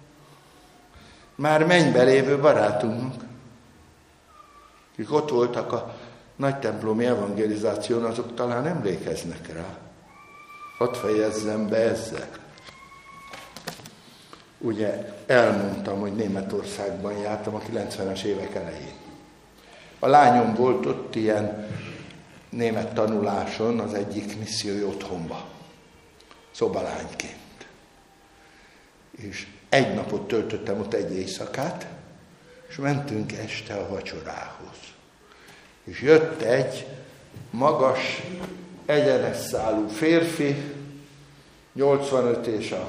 már mennybe lévő barátunknak, akik ott voltak a nagy templomi evangelizáción, azok talán emlékeznek rá. Hadd fejezzem be ezzel. Ugye elmondtam, hogy Németországban jártam a 90-es évek elején. A lányom volt ott ilyen német tanuláson az egyik missziói otthonba, szobalányként. És egy napot töltöttem ott, egy éjszakát, és mentünk este a vacsorához. És jött egy magas, egyenes szálú férfi, 85 és a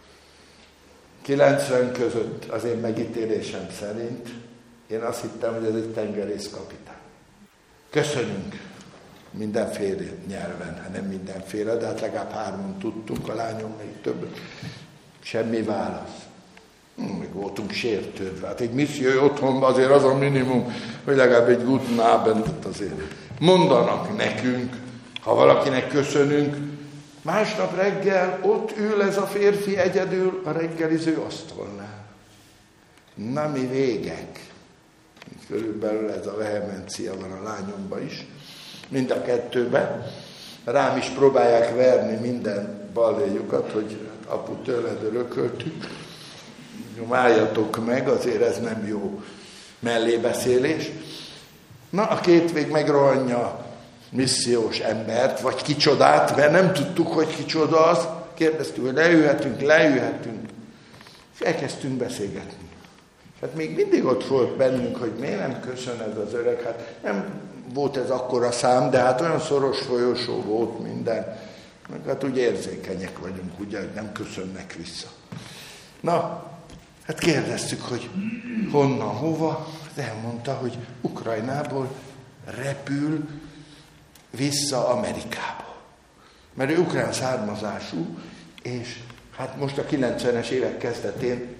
90 között, az én megítélésem szerint. Én azt hittem, hogy ez egy tengerészkapitány. Köszönünk mindenféle nyelven, hát nem mindenféle, de hát legalább 3 tudtunk, a lányom még több. Semmi válasz. Még voltunk sértődve. Hát egy missziói otthonban azért az a minimum, hogy legalább egy guten Abendot azért mondanak nekünk, ha valakinek köszönünk. Másnap reggel ott ül ez a férfi egyedül a reggeliző asztalnál. Na mi végek? Körülbelül ez a vehemencia van a lányomban is. Mind a kettőben. Rám is próbálják verni minden balhéjukat, hogy apu tőled örököltük. Nyomáljatok meg, azért ez nem jó mellébeszélés. Na, a két vég megrohanja missziós embert, vagy kicsodát, mert nem tudtuk, hogy kicsoda az. Kérdeztük, hogy leülhetünk. És elkezdtünk beszélgetni. Hát még mindig ott volt bennünk, hogy miért nem köszön ez az öreg. Hát nem volt ez akkora szám, de hát olyan szoros folyosó volt minden. Meg hát úgy érzékenyek vagyunk, ugye, hogy nem köszönnek vissza. Na, hát kérdeztük, hogy honnan, hova. Elmondta, hogy Ukrajnából repül vissza Amerikába. Mert ő ukrán származású, és hát most a 90-es évek kezdetén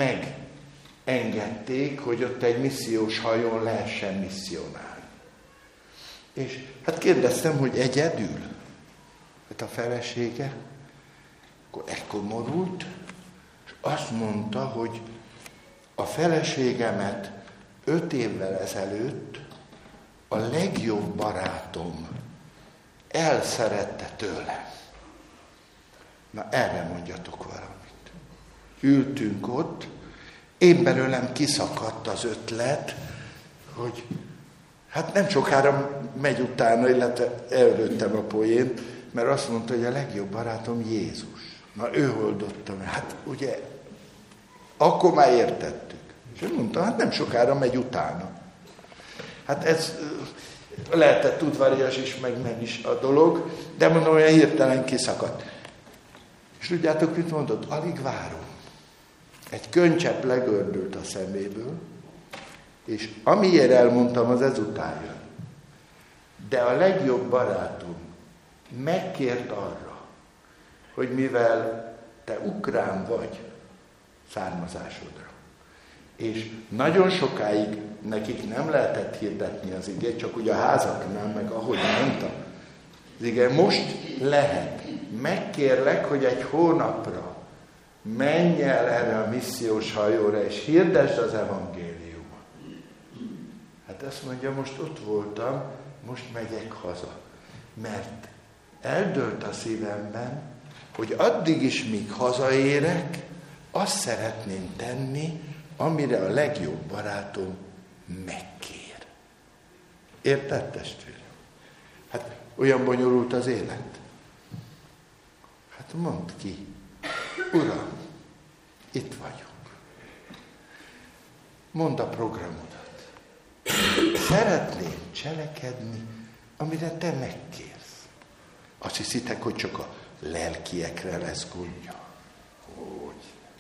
megengedték, hogy ott egy missziós hajón lehessen misszionálni. És hát kérdeztem, hogy egyedül? Hát a felesége akkor elkomorult, és azt mondta, hogy a feleségemet 5 évvel ezelőtt a legjobb barátom elszerette tőlem. Na erre mondjatok valamit. Ültünk ott, én belőlem kiszakadt az ötlet, hogy hát nem sokára megy utána, illetve előttem a poént, mert azt mondta, hogy a legjobb barátom Jézus. Na ő oldotta meg. Hát ugye, akkor már értettük. És ő mondta, hát nem sokára megy utána. Hát ez lehetett udvarias is, meg nem is a dolog, de mondom, olyan hirtelen kiszakadt. És tudjátok, mit mondott? Alig várom. Egy könycsepp legördült a szeméből, és amiért elmondtam, az ezután jön. De a legjobb barátom megkért arra, hogy mivel te ukrán vagy származásodra, és nagyon sokáig nekik nem lehetett hirdetni az igét, csak ugye a házaknál, meg ahogy mondtam, az ige, most lehet. Megkérlek, hogy egy hónapra menj el erre a missziós hajóra, és hirdesd az evangéliumot. Hát azt mondja, most ott voltam, most megyek haza. Mert eldőlt a szívemben, hogy addig is, míg hazaérek, azt szeretném tenni, amire a legjobb barátom megkér. Érted, testvérem? Hát olyan bonyolult az élet. Hát mondd ki, Uram, itt vagyok. Mondd a programodat. Szeretném cselekedni, amire te megkérsz. Azt hiszitek, hogy csak a lelkiekre lesz gondja? Hogy?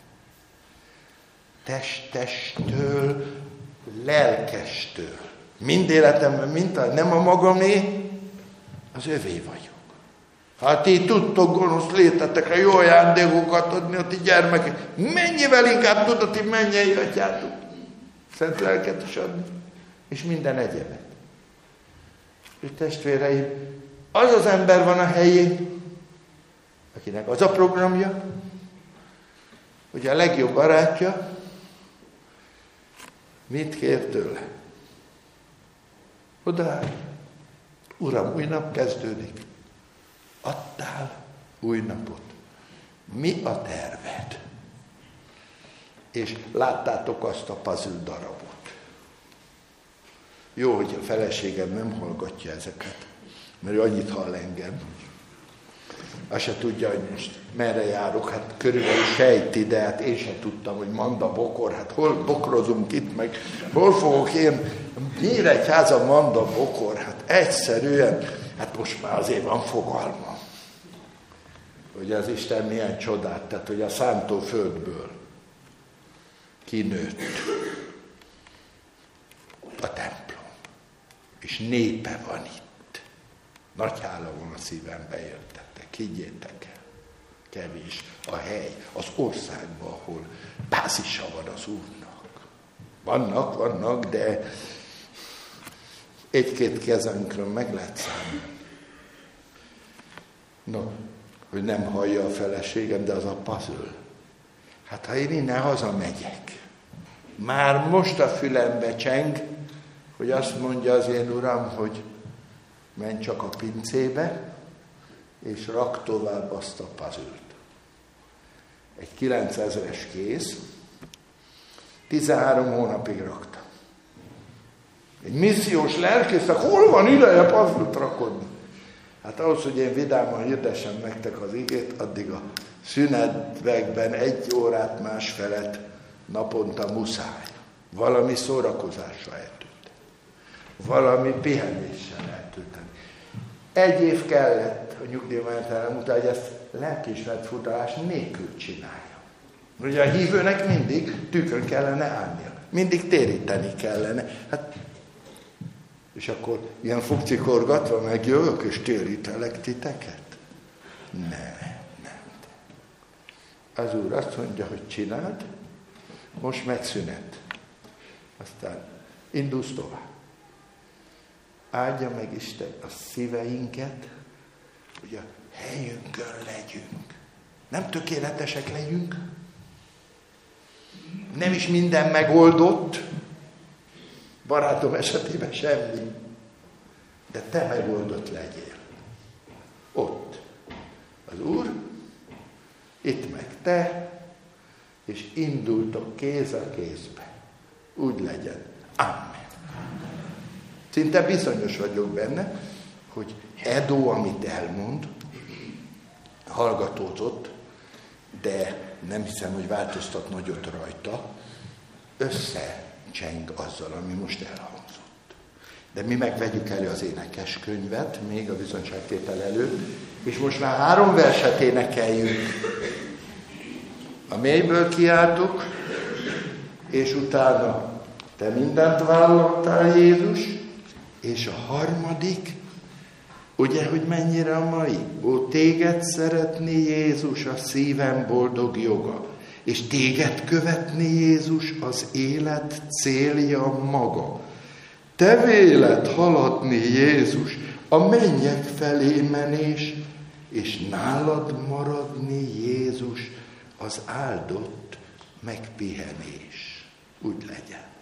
Testestől, lelkestől. Mind életemben, nem a magamé, az övé vagyok. Hát ti tudtok gonosz létetekre jó ajándékokat adni a ti gyermekek. Mennyivel inkább tudod, ti mennyei atyátok. Szent lelket is adni. És minden egyebet. És testvéreim, az az ember van a helyén, akinek az a programja, hogy a legjobb barátja mit kér tőle? Odaáll. Uram, új nap kezdődik. Adtál új napot. Mi a terved? És láttátok azt a puzzle darabot. Jó, hogy a feleségem nem hallgatja ezeket, mert ő annyit hall engem. Azt se tudja, hogy most merre járok, hát körülbelül sejti, de hát én sem tudtam, hogy Manda Bokor, hát hol bokrozunk itt, meg hol fogok én, Nyíregyháza Manda Bokor, hát egyszerűen, hát most már azért van fogalmam, hogy az Isten milyen csodát tett, hogy a szántóföldből kinőtt a templom, és népe van itt. Nagy hála van a szívembe, értetek, higgyétek el. Kevés a hely az országban, ahol bázisa van az Úrnak. Vannak, de egy-két kezünkről meg lehet számolni. No, hogy nem hallja a feleségem, de az a puzzle. Hát ha én innen hazamegyek, már most a fülembe cseng, hogy azt mondja az én Uram, hogy menj csak a pincébe, és rak tovább azt a puzzle-t. Egy 9000-es kész, 13 hónapig raktam. Egy missziós lelkésznek hol van ideje puzzle-t rakodni? Hát ahhoz, hogy én vidáman hirdessem nektek az igét, addig a szünetekben 1 órát, másfelet naponta muszáj. Valami szórakozással eltölteni. Valami pihenéssel eltölteni. 1 év kellett a nyugdíjmenetelen után, hogy ezt lelkiismeretfutás nélkül csinálja. Ugye a hívőnek mindig tükön kellene állnia. Mindig téríteni kellene. Hát, és akkor ilyen fukcikorgatva megjövök, és térítelek titeket? Nem. Az Úr azt mondja, hogy csináld, most megszünet. Aztán indulsz tovább. Áldja meg Isten a szíveinket, hogy a helyünkön legyünk. Nem tökéletesek legyünk, nem is minden megoldott, barátom esetében semmi, de te megoldott legyél. Ott az Úr, itt meg te, és indultok kéz a kézbe. Úgy legyen. Amen. Szinte bizonyos vagyok benne, hogy Edo, amit elmond, hallgatózott, de nem hiszem, hogy változtat nagyot rajta, összecseng azzal, ami most elhangzott. De mi megvegyük elő az énekeskönyvet, még a bizonyságtétel előtt, és most már 3 verset énekeljünk. A mélyből kiáltuk, és utána te mindent vállaltál, Jézus, és a harmadik, ugye, hogy mennyire a mai? Ó, téged szeretni, Jézus, a szívem boldog joga, és téged követni, Jézus, az élet célja maga. Te véled haladni, Jézus, a mennyek felé menés, és nálad maradni, Jézus, az áldott megpihenés. Úgy legyen.